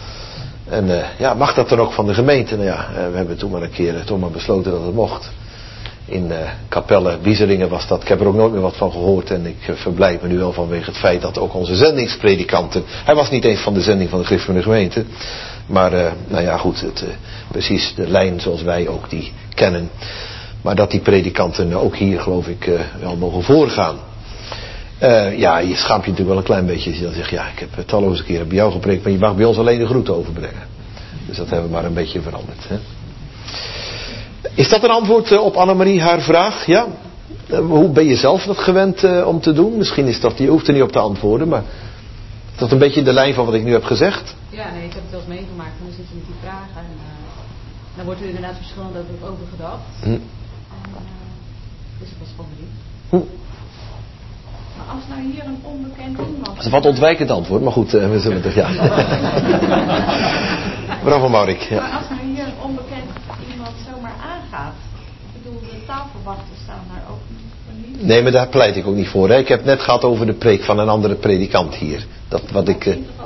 En mag dat dan ook van de gemeente? Nou ja, we hebben toen maar een keer toch maar besloten dat het mocht. In Capelle Biezeringen was dat. Ik heb er ook nooit meer wat van gehoord. En ik verblijd me nu wel vanwege het feit dat ook onze zendingspredikanten... Hij was niet eens van de zending van de Griff van de gemeente. Maar precies de lijn zoals wij ook die kennen. Maar dat die predikanten ook hier geloof ik wel mogen voorgaan. Je schaamt je natuurlijk wel een klein beetje als je dan zegt... Ja, ik heb talloze keren bij jou gepreekt, maar je mag bij ons alleen de groeten overbrengen. Dus dat hebben we maar een beetje veranderd. Hè? Is dat een antwoord op Annemarie, haar vraag? Ja? Hoe ben je zelf dat gewend om te doen? Misschien is dat, je hoeft er niet op te antwoorden, maar... Is dat een beetje in de lijn van wat ik nu heb gezegd? Ja, nee, ik heb het wel eens meegemaakt. En dan zit je met die vragen en dan wordt er inderdaad verschillend over gedacht. Dus het was gewoon niet. Maar als nou hier een onbekend iemand... Dat is een wat ontwijkend antwoord, maar goed, we zullen het... Ja. Bravo Maurik. Ja. Maar als nou hier een onbekend iemand zomaar aangaat... Ik bedoel, de tafelwachten staan daar ook niet. Nee, maar daar pleit ik ook niet voor. Hè. Ik heb het net gehad over de preek van een andere predikant hier. Dat wat ik...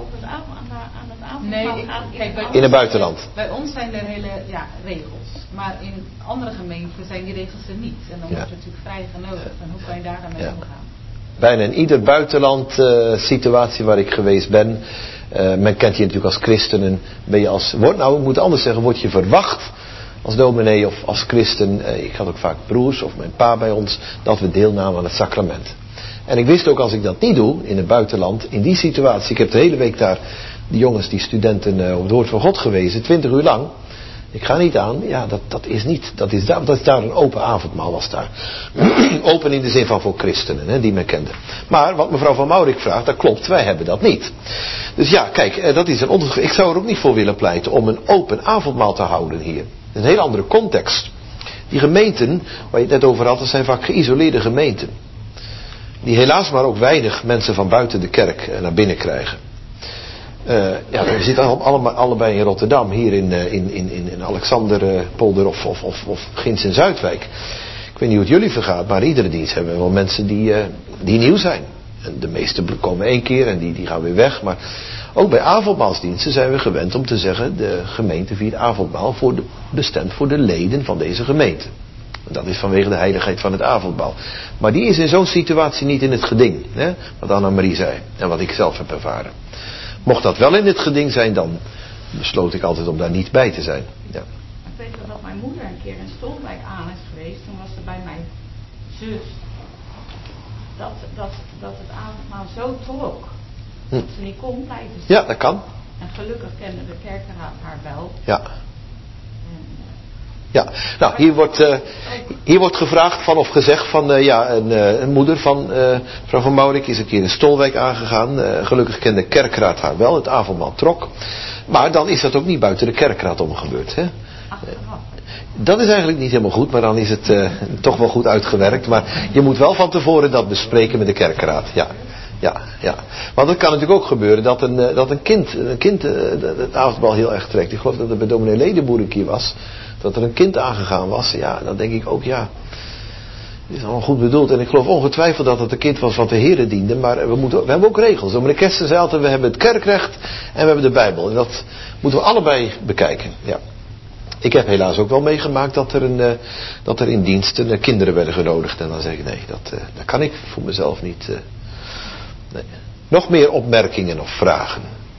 Nee, in het buitenland. Bij ons zijn er hele regels. Maar in andere gemeenten zijn die regels er niet. En dan wordt het natuurlijk vrij genodigd. En hoe kan je daar dan mee omgaan? Bijna in ieder buitenland situatie waar ik geweest ben. Men kent je natuurlijk als christenen. Ben je ik moet anders zeggen, word je verwacht als dominee of als christen. Ik had ook vaak broers of mijn pa bij ons. Dat we deelnamen aan het sacrament. En ik wist ook, als ik dat niet doe, in het buitenland, in die situatie, ik heb de hele week daar die jongens, die studenten op het woord van God gewezen, 20 uur lang. Ik ga niet aan, ja, dat is daar een open avondmaal was daar. Open in de zin van voor christenen, hè, die men kende. Maar wat mevrouw van Maurik vraagt, dat klopt, wij hebben dat niet. Dus ja, kijk, dat is ik zou er ook niet voor willen pleiten om een open avondmaal te houden hier. Een heel andere context. Die gemeenten, waar je het net over had, dat zijn vaak geïsoleerde gemeenten. Die helaas maar ook weinig mensen van buiten de kerk naar binnen krijgen. We zitten allebei in Rotterdam, hier in Alexanderpolder of ginds in Zuidwijk. Ik weet niet hoe het jullie vergaat, maar iedere dienst hebben we wel mensen die nieuw zijn. En de meesten komen 1 keer en die gaan weer weg. Maar ook bij avondmaalsdiensten zijn we gewend om te zeggen, de gemeente viert avondmaal bestemd voor de leden van deze gemeente. En dat is vanwege de heiligheid van het avondmaal. Maar die is in zo'n situatie niet in het geding, hè, wat Anna-Marie zei en wat ik zelf heb ervaren. Mocht dat wel in het geding zijn, dan besloot ik altijd om daar niet bij te zijn. Ja. Ik weet wel dat mijn moeder een keer in Stolwijk aan is geweest. Toen was ze bij mijn zus. Dat het avondmaal zo trok. Dat ze niet kon blijven zitten. Ja, dat kan. En gelukkig kende de kerkraad haar wel. Ja. Ja, nou, hier wordt gevraagd van of gezegd van, een moeder van mevrouw van Maurik is een keer in Stolwijk aangegaan. Gelukkig kende de kerkraad haar wel, het avondmaal trok. Maar dan is dat ook niet buiten de kerkraad om gebeurd, hè? Dat is eigenlijk niet helemaal goed, maar dan is het toch wel goed uitgewerkt. Maar je moet wel van tevoren dat bespreken met de kerkraad, ja. Ja. Want het kan natuurlijk ook gebeuren dat een kind het avondmaal heel erg trekt. Ik geloof dat het bij dominee Ledenboer een keer was. Dat er een kind aangegaan was. Ja, dan denk ik ook, ja. Het is allemaal goed bedoeld. En ik geloof ongetwijfeld dat het een kind was wat de Here diende. Maar we hebben ook regels. Dominee Kersten zei altijd, we hebben het kerkrecht en we hebben de Bijbel. En dat moeten we allebei bekijken. Ja. Ik heb helaas ook wel meegemaakt dat er in diensten kinderen werden genodigd. En dan zeg ik, nee, dat kan ik voor mezelf niet. Nee. Nog meer opmerkingen of vragen?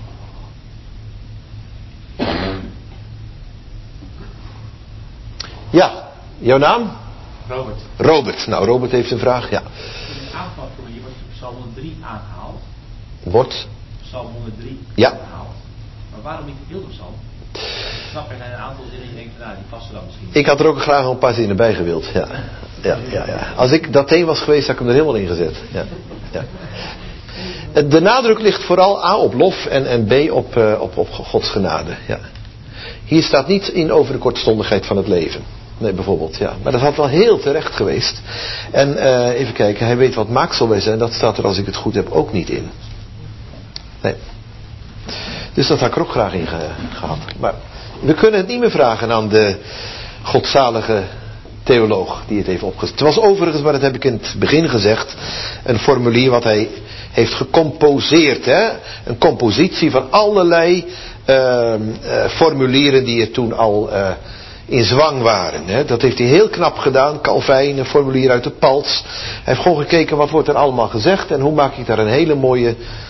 Ja, jouw naam? Robert. Nou, Robert heeft een vraag, ja. In het aanvalformulier wordt Psalm 103 aangehaald. Wordt? Psalm 103 ja. aangehaald. Maar waarom niet de hele psalm? Ik snap, er zijn een aantal zinnen die je denkt, die passen dan misschien. Ik had er ook graag een paar zinnen bij gewild, ja. Als ik dat thema was geweest, had ik hem er helemaal in gezet. Ja. De nadruk ligt vooral A op lof en B op Gods genade. Ja. Hier staat niet in over de kortstondigheid van het leven. Nee, bijvoorbeeld, ja. Maar dat had wel heel terecht geweest. En even kijken, hij weet wat maaksel wij zijn. Dat staat er, als ik het goed heb, ook niet in. Nee. Dus dat had ik er ook graag in gehad. Maar we kunnen het niet meer vragen aan de godzalige theoloog die het heeft opgezet. Het was overigens, maar dat heb ik in het begin gezegd, een formulier wat hij heeft gecomposeerd. Hè? Een compositie van allerlei formulieren die er toen al in zwang waren. Hè? Dat heeft hij heel knap gedaan. Calvijn, een formulier uit de Pals. Hij heeft gewoon gekeken wat wordt er allemaal gezegd en hoe maak ik daar een hele mooie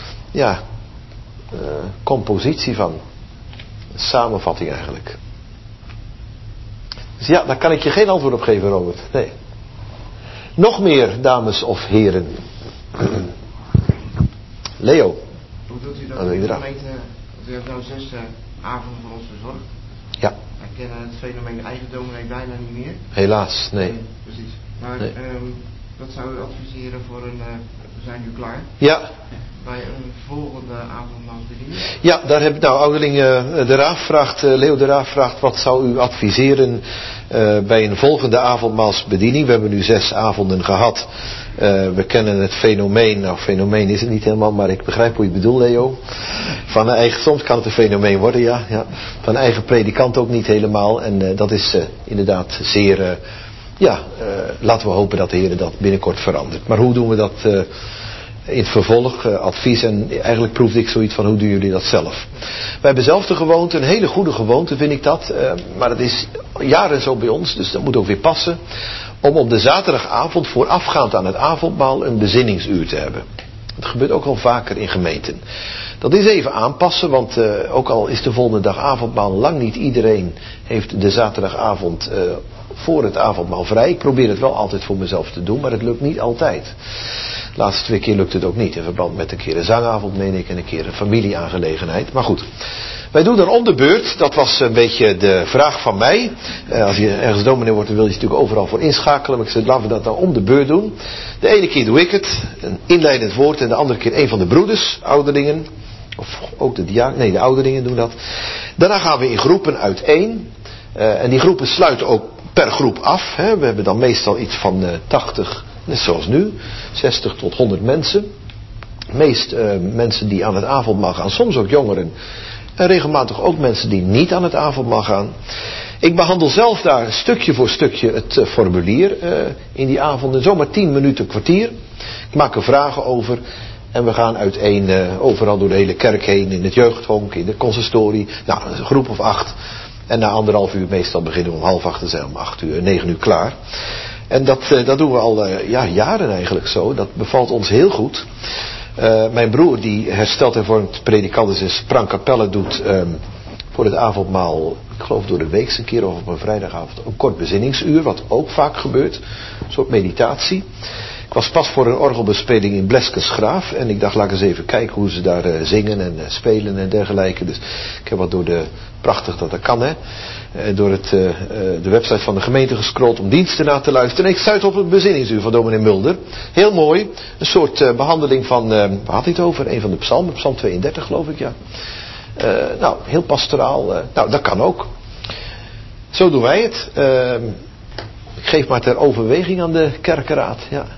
compositie van. Een samenvatting eigenlijk. Dus ja, daar kan ik je geen antwoord op geven, Robert. Nee. Nog meer, dames of heren. Leo. Hoe doet u dat in de gemeente? U heeft nou 6 avonden voor ons verzorgd. Ja. Wij kennen het fenomeen eigen dominee bijna niet meer. Helaas, nee. Precies. Maar nee. Wat zou u adviseren voor we zijn nu klaar? Ja. Bij een volgende avondmaalsbediening? Ja, daar heb ik ouderling de Raaf vraagt, Leo de Raaf vraagt, wat zou u adviseren bij een volgende avondmaalsbediening? We hebben nu 6 avonden gehad. We kennen het fenomeen, nou fenomeen is het niet helemaal, maar ik begrijp hoe je het bedoelt, Leo. Van een eigen, soms kan het een fenomeen worden, ja. Van een eigen predikant ook niet helemaal. En dat is inderdaad zeer, laten we hopen dat de Heer dat binnenkort verandert. Maar hoe doen we dat in het vervolg, advies, en eigenlijk proefde ik zoiets van, hoe doen jullie dat zelf? Wij hebben zelf de gewoonte, een hele goede gewoonte vind ik dat, maar het is jaren zo bij ons, dus dat moet ook weer passen, om op de zaterdagavond voorafgaand aan het avondmaal een bezinningsuur te hebben. Dat gebeurt ook al vaker in gemeenten. Dat is even aanpassen, want ook al is de volgende dag avondmaal, lang niet iedereen heeft de zaterdagavond voor het avondmaal vrij. Ik probeer het wel altijd voor mezelf te doen, maar het lukt niet altijd. De laatste 2 keer lukt het ook niet. In verband met een keer een zangavond, meen ik, en een keer een familieaangelegenheid. Maar goed, wij doen dan om de beurt. Dat was een beetje de vraag van mij. Als je ergens dominee wordt, dan wil je natuurlijk overal voor inschakelen. Maar ik zei, laten we dat dan om de beurt doen. De ene keer doe ik het, een inleidend woord. En de andere keer een van de broeders, ouderlingen. Of ook de ouderlingen doen dat. Daarna gaan we in groepen uiteen. En die groepen sluiten ook per groep af. Hè. We hebben dan meestal iets van 80, net zoals nu, 60 tot 100 mensen. Meest mensen die aan het avondmaal gaan, soms ook jongeren. En regelmatig ook mensen die niet aan het avondmaal gaan. Ik behandel zelf daar stukje voor stukje het formulier in die avonden. Zomaar 10 minuten, kwartier. Ik maak er vragen over. En we gaan uiteen overal door de hele kerk heen. In het jeugdhonk, in de consistorie. Nou, een groep of 8. En na 1,5 uur, meestal beginnen we om 7:30 te zijn, om 9 uur klaar. En dat doen we al jaren eigenlijk zo. Dat bevalt ons heel goed. Mijn broer, die hersteld hervormd predikant is in Sprangkapelle, doet voor het avondmaal, ik geloof door de week een keer of op een vrijdagavond, een kort bezinningsuur, wat ook vaak gebeurt. Een soort meditatie. Ik was pas voor een orgelbespeling in Bleskensgraaf en ik dacht, laat ik eens even kijken hoe ze daar zingen en spelen en dergelijke. Dus ik heb wat door prachtig dat kan, hè. Door de website van de gemeente gescrolld om diensten na te luisteren. En ik stuit op het bezinningsuur van dominee Mulder. Heel mooi. Een soort behandeling van, waar had hij het over? Een van de psalmen, psalm 32 geloof ik, ja. Nou, heel pastoraal. Nou, dat kan ook. Zo doen wij het. Ik geef maar ter overweging aan de kerkenraad, ja.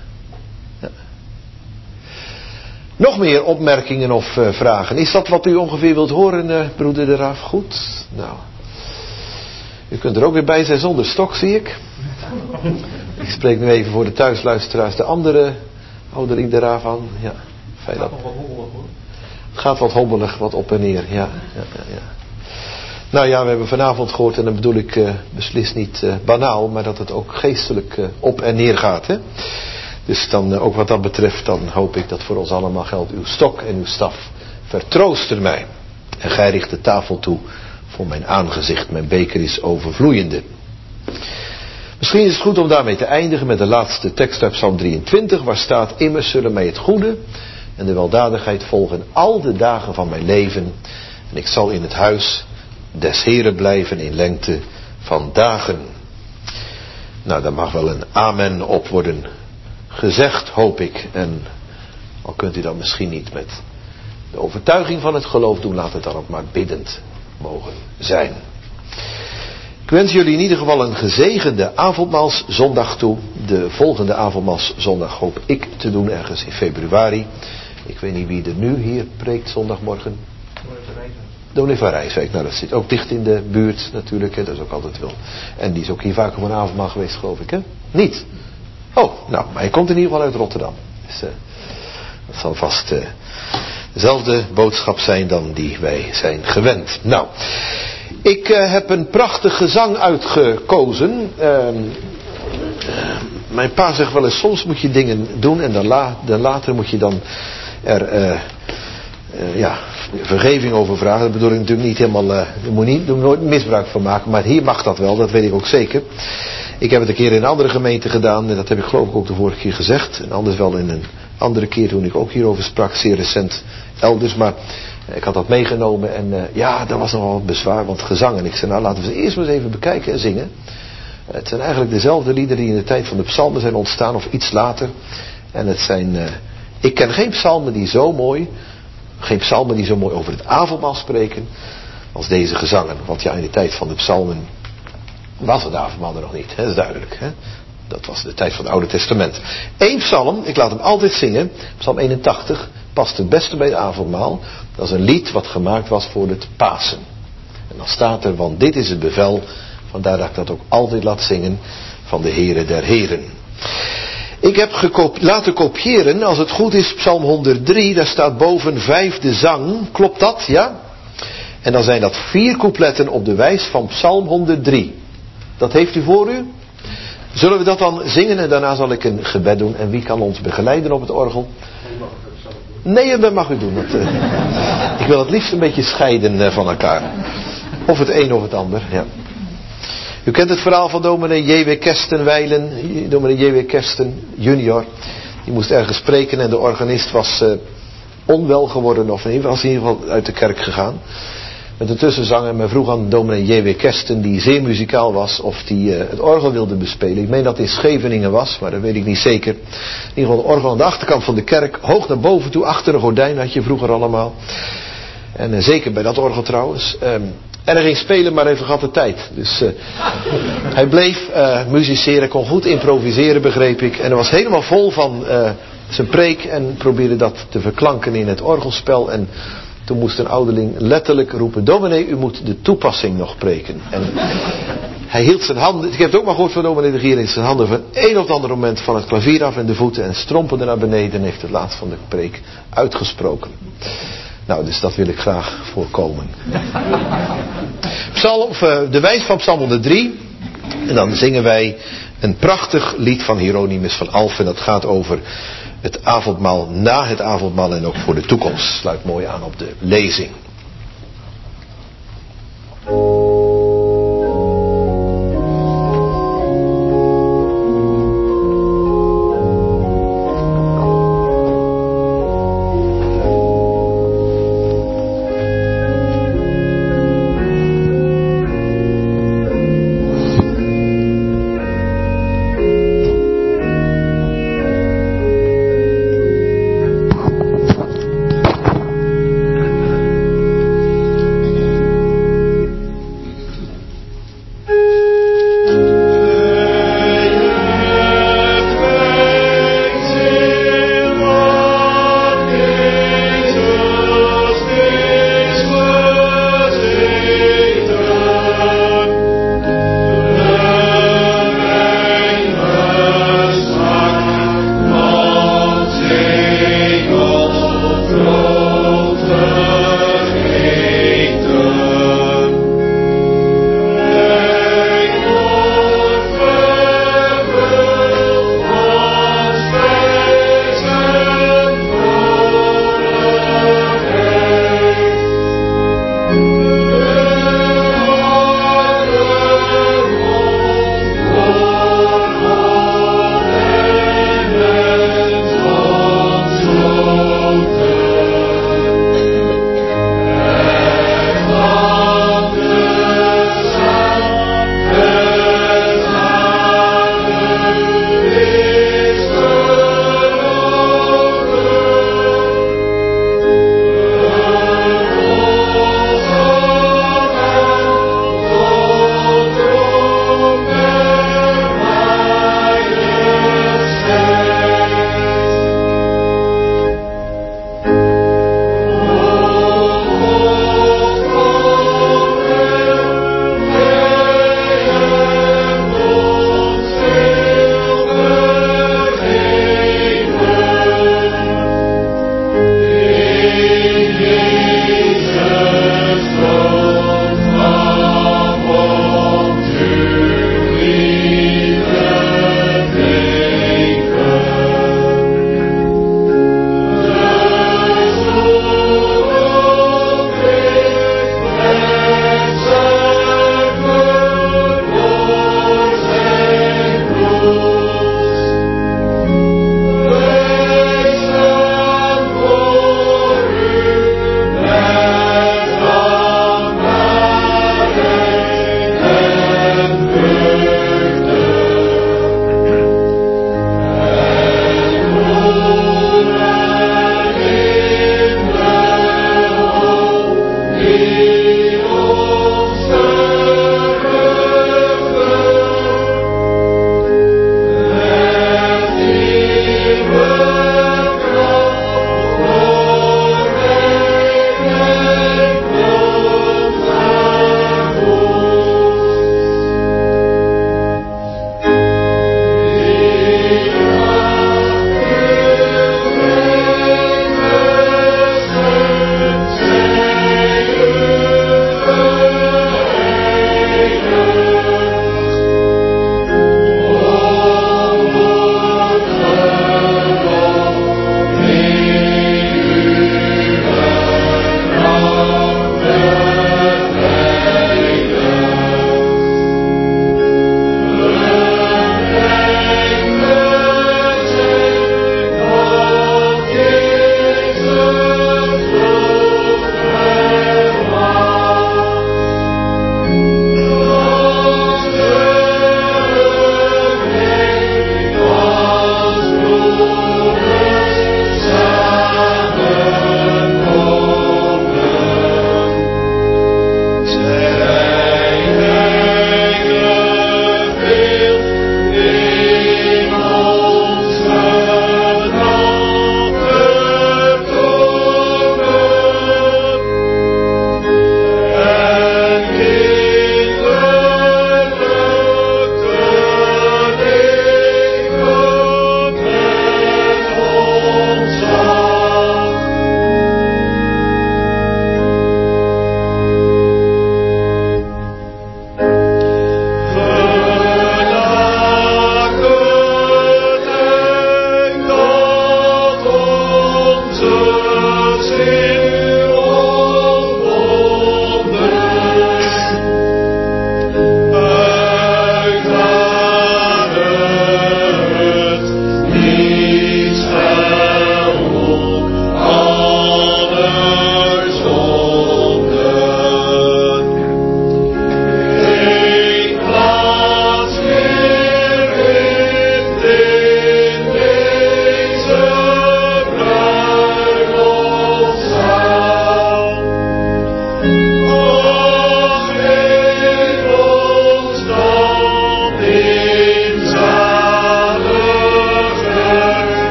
Nog meer opmerkingen of vragen. Is dat wat u ongeveer wilt horen, broeder de Raaf? Goed. Nou. U kunt er ook weer bij zijn zonder stok, zie ik. Ik spreek nu even voor de thuisluisteraars de andere ouderling de Raaf aan. Ja, fijn dat. Het gaat wat hobbelig, wat op en neer. Ja. Nou ja, we hebben vanavond gehoord, en dan bedoel ik beslist niet banaal, maar dat het ook geestelijk op en neer gaat, hè. Dus dan ook wat dat betreft, dan hoop ik dat voor ons allemaal geldt. Uw stok en uw staf vertroosten mij. En gij richt de tafel toe voor mijn aangezicht. Mijn beker is overvloeiende. Misschien is het goed om daarmee te eindigen met de laatste tekst uit Psalm 23. Waar staat, immers zullen mij het goede en de weldadigheid volgen al de dagen van mijn leven. En ik zal in het huis des Heren blijven in lengte van dagen. Nou, daar mag wel een amen op worden gezegd, hoop ik. En al kunt u dat misschien niet met de overtuiging van het geloof doen, laat het dan ook maar biddend mogen zijn. Ik wens jullie in ieder geval een gezegende avondmaalszondag toe. De volgende avondmaalszondag hoop ik te doen ergens in februari. Ik weet niet wie er nu hier preekt zondagmorgen. Dominee van Rijswijk. Nou, dat zit ook dicht in de buurt natuurlijk, hè. Dat is ook altijd wel. En die is ook hier vaker voor een avondmaal geweest, geloof ik, hè? Niet? Oh, nou, maar hij komt in ieder geval uit Rotterdam. Dus dat zal vast dezelfde boodschap zijn dan die wij zijn gewend. Nou, ik heb een prachtig gezang uitgekozen. Mijn pa zegt wel eens, soms moet je dingen doen en dan later moet je dan er vergeving over vragen. Dat bedoel ik natuurlijk niet helemaal, daar moet je nooit misbruik van maken, maar hier mag dat wel, dat weet ik ook zeker. Ik heb het een keer in een andere gemeente gedaan en dat heb ik geloof ik ook de vorige keer gezegd. En anders wel in een andere keer toen ik ook hierover sprak, zeer recent elders. Maar ik had dat meegenomen en dat was nogal wat bezwaar, want gezang. En ik zei, nou laten we ze eerst maar eens even bekijken en zingen. Het zijn eigenlijk dezelfde liederen die in de tijd van de psalmen zijn ontstaan of iets later. En het zijn, ik ken geen psalmen die zo mooi over het avondmaal spreken als deze gezangen. Want ja, in de tijd van de psalmen was het avondmaal er nog niet, hè? Dat is duidelijk. Hè? Dat was de tijd van het Oude Testament. Eén psalm, ik laat hem altijd zingen, psalm 81, past het beste bij het avondmaal. Dat is een lied wat gemaakt was voor het Pasen. En dan staat er, want dit is het bevel, vandaar dat ik dat ook altijd laat zingen, van de Heere der Heren. Ik heb laten kopiëren, als het goed is, psalm 103, daar staat boven vijfde zang, klopt dat, ja? En dan zijn dat 4 coupletten op de wijs van psalm 103. Dat heeft u voor u? Zullen we dat dan zingen en daarna zal ik een gebed doen. En wie kan ons begeleiden op het orgel? Nee, dat mag u doen. Ik wil het liefst een beetje scheiden van elkaar. Of het een of het ander, ja. U kent het verhaal van dominee J.W. Kerstenwijlen, dominee J.W. Kersten junior. Die moest ergens spreken en de organist was onwel geworden, of was in ieder geval uit de kerk gegaan. Met een tussenzang en men vroeg aan dominee J.W. Kersten, die zeer muzikaal was, of die het orgel wilde bespelen. Ik meen dat het in Scheveningen was, maar dat weet ik niet zeker. In ieder geval het orgel aan de achterkant van de kerk, hoog naar boven toe, achter een gordijn had je vroeger allemaal. En zeker bij dat orgel trouwens. En hij ging spelen, maar hij vergat de tijd. Dus hij bleef musiceren, kon goed improviseren, begreep ik. En hij was helemaal vol van zijn preek en probeerde dat te verklanken in het orgelspel. En toen moest een ouderling letterlijk roepen: dominee, u moet de toepassing nog preken. En hij hield zijn handen, ik heb het ook maar gehoord van dominee de Gier, in zijn handen van een of ander moment van het klavier af en de voeten en strompelde naar beneden en heeft het laatst van de preek uitgesproken. Nou, dus dat wil ik graag voorkomen. De wijs van Psalm 103. En dan zingen wij een prachtig lied van Hieronymus van Alphen. Dat gaat over het avondmaal, na het avondmaal en ook voor de toekomst. Sluit mooi aan op de lezing.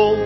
hemel.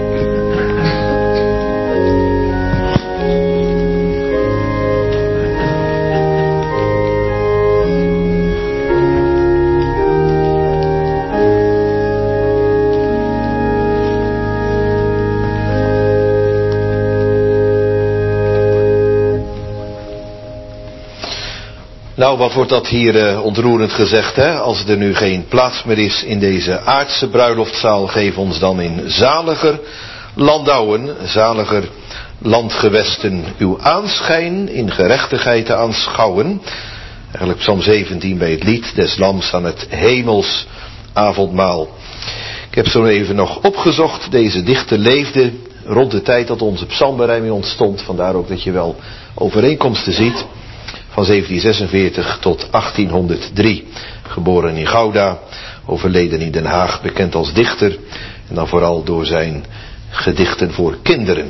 Nou, wat wordt dat hier ontroerend gezegd, hè? Als er nu geen plaats meer is in deze aardse bruiloftzaal, geef ons dan in zaliger landouwen, zaliger landgewesten, uw aanschijn in gerechtigheid te aanschouwen. Eigenlijk Psalm 17 bij het lied des Lams aan het hemels avondmaal. Ik heb zo even nog opgezocht, deze dichter leefde rond de tijd dat onze psalmberijming ontstond. Vandaar ook dat je wel overeenkomsten ziet. Van 1746 tot 1803. Geboren in Gouda, overleden in Den Haag, bekend als dichter. En dan vooral door zijn gedichten voor kinderen.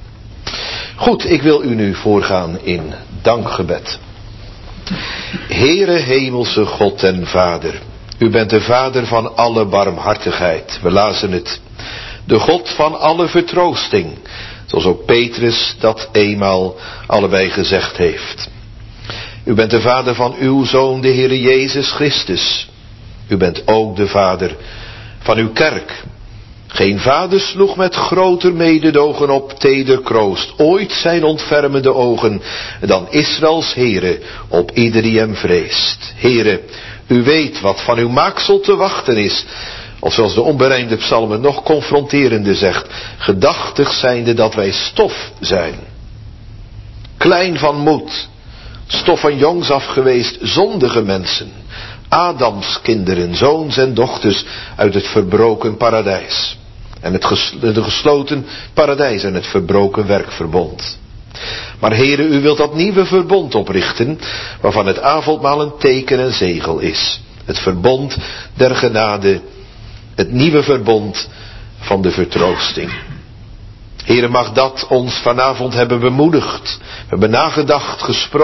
Goed, ik wil u nu voorgaan in dankgebed. Heere hemelse God en Vader, u bent de Vader van alle barmhartigheid. We lazen het. De God van alle vertroosting, zoals ook Petrus dat eenmaal allebei gezegd heeft. U bent de Vader van uw Zoon, de Heere Jezus Christus. U bent ook de Vader van uw kerk. Geen vader sloeg met groter mededogen op teder kroost ooit zijn ontfermende ogen dan Israëls Heere op ieder die hem vreest. Heere, u weet wat van uw maaksel te wachten is. Of zoals de onberijmde psalmen nog confronterende zegt, gedachtig zijnde dat wij stof zijn. Klein van moed. Stof van jongs af geweest, zondige mensen. Adams kinderen, zoons en dochters uit het verbroken paradijs. En het gesloten paradijs en het verbroken werkverbond. Maar Heere, u wilt dat nieuwe verbond oprichten, waarvan het avondmaal een teken en zegel is. Het verbond der genade, het nieuwe verbond van de vertroosting. Heere, mag dat ons vanavond hebben bemoedigd. We hebben nagedacht,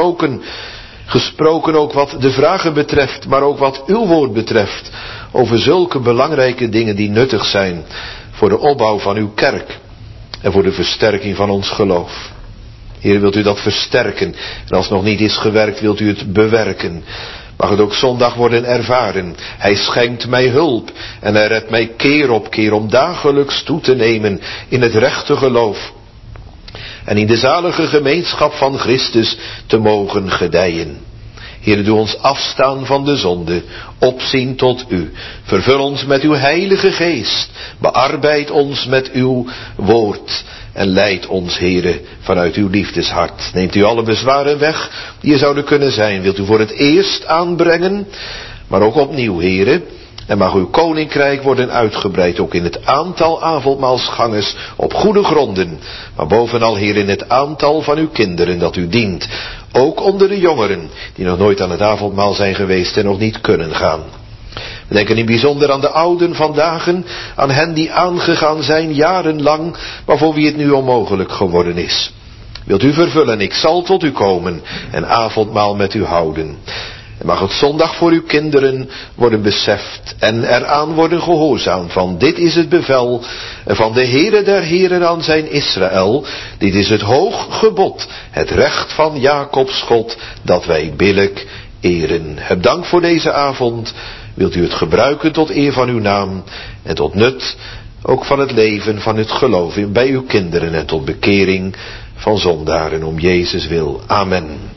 gesproken ook wat de vragen betreft, maar ook wat uw woord betreft. Over zulke belangrijke dingen die nuttig zijn voor de opbouw van uw kerk. En voor de versterking van ons geloof. Heere, wilt u dat versterken. En als het nog niet is gewerkt, wilt u het bewerken. Mag het ook zondag worden ervaren. Hij schenkt mij hulp en hij redt mij keer op keer om dagelijks toe te nemen in het rechte geloof. En in de zalige gemeenschap van Christus te mogen gedijen. Heer, doe ons afstaan van de zonde, opzien tot u. Vervul ons met uw heilige geest. Bearbeid ons met uw woord. En leid ons, Heere, vanuit uw liefdeshart. Neemt u alle bezwaren weg die er zouden kunnen zijn. Wilt u voor het eerst aanbrengen, maar ook opnieuw, Heere. En mag uw koninkrijk worden uitgebreid, ook in het aantal avondmaalsgangers, op goede gronden. Maar bovenal, Heer, in het aantal van uw kinderen dat u dient. Ook onder de jongeren, die nog nooit aan het avondmaal zijn geweest en nog niet kunnen gaan. We denken in bijzonder aan de ouden vandaag, aan hen die aangegaan zijn jarenlang, maar voor wie het nu onmogelijk geworden is. Wilt u vervullen, ik zal tot u komen en avondmaal met u houden. En mag het zondag voor uw kinderen worden beseft en eraan worden gehoorzaam van dit is het bevel van de Heere der Heren aan zijn Israël. Dit is het hoog gebod, het recht van Jacobs God dat wij billijk eren. Heb dank voor deze avond. Wilt u het gebruiken tot eer van uw naam en tot nut ook van het leven van het geloof bij uw kinderen en tot bekering van zondaren om Jezus wil. Amen.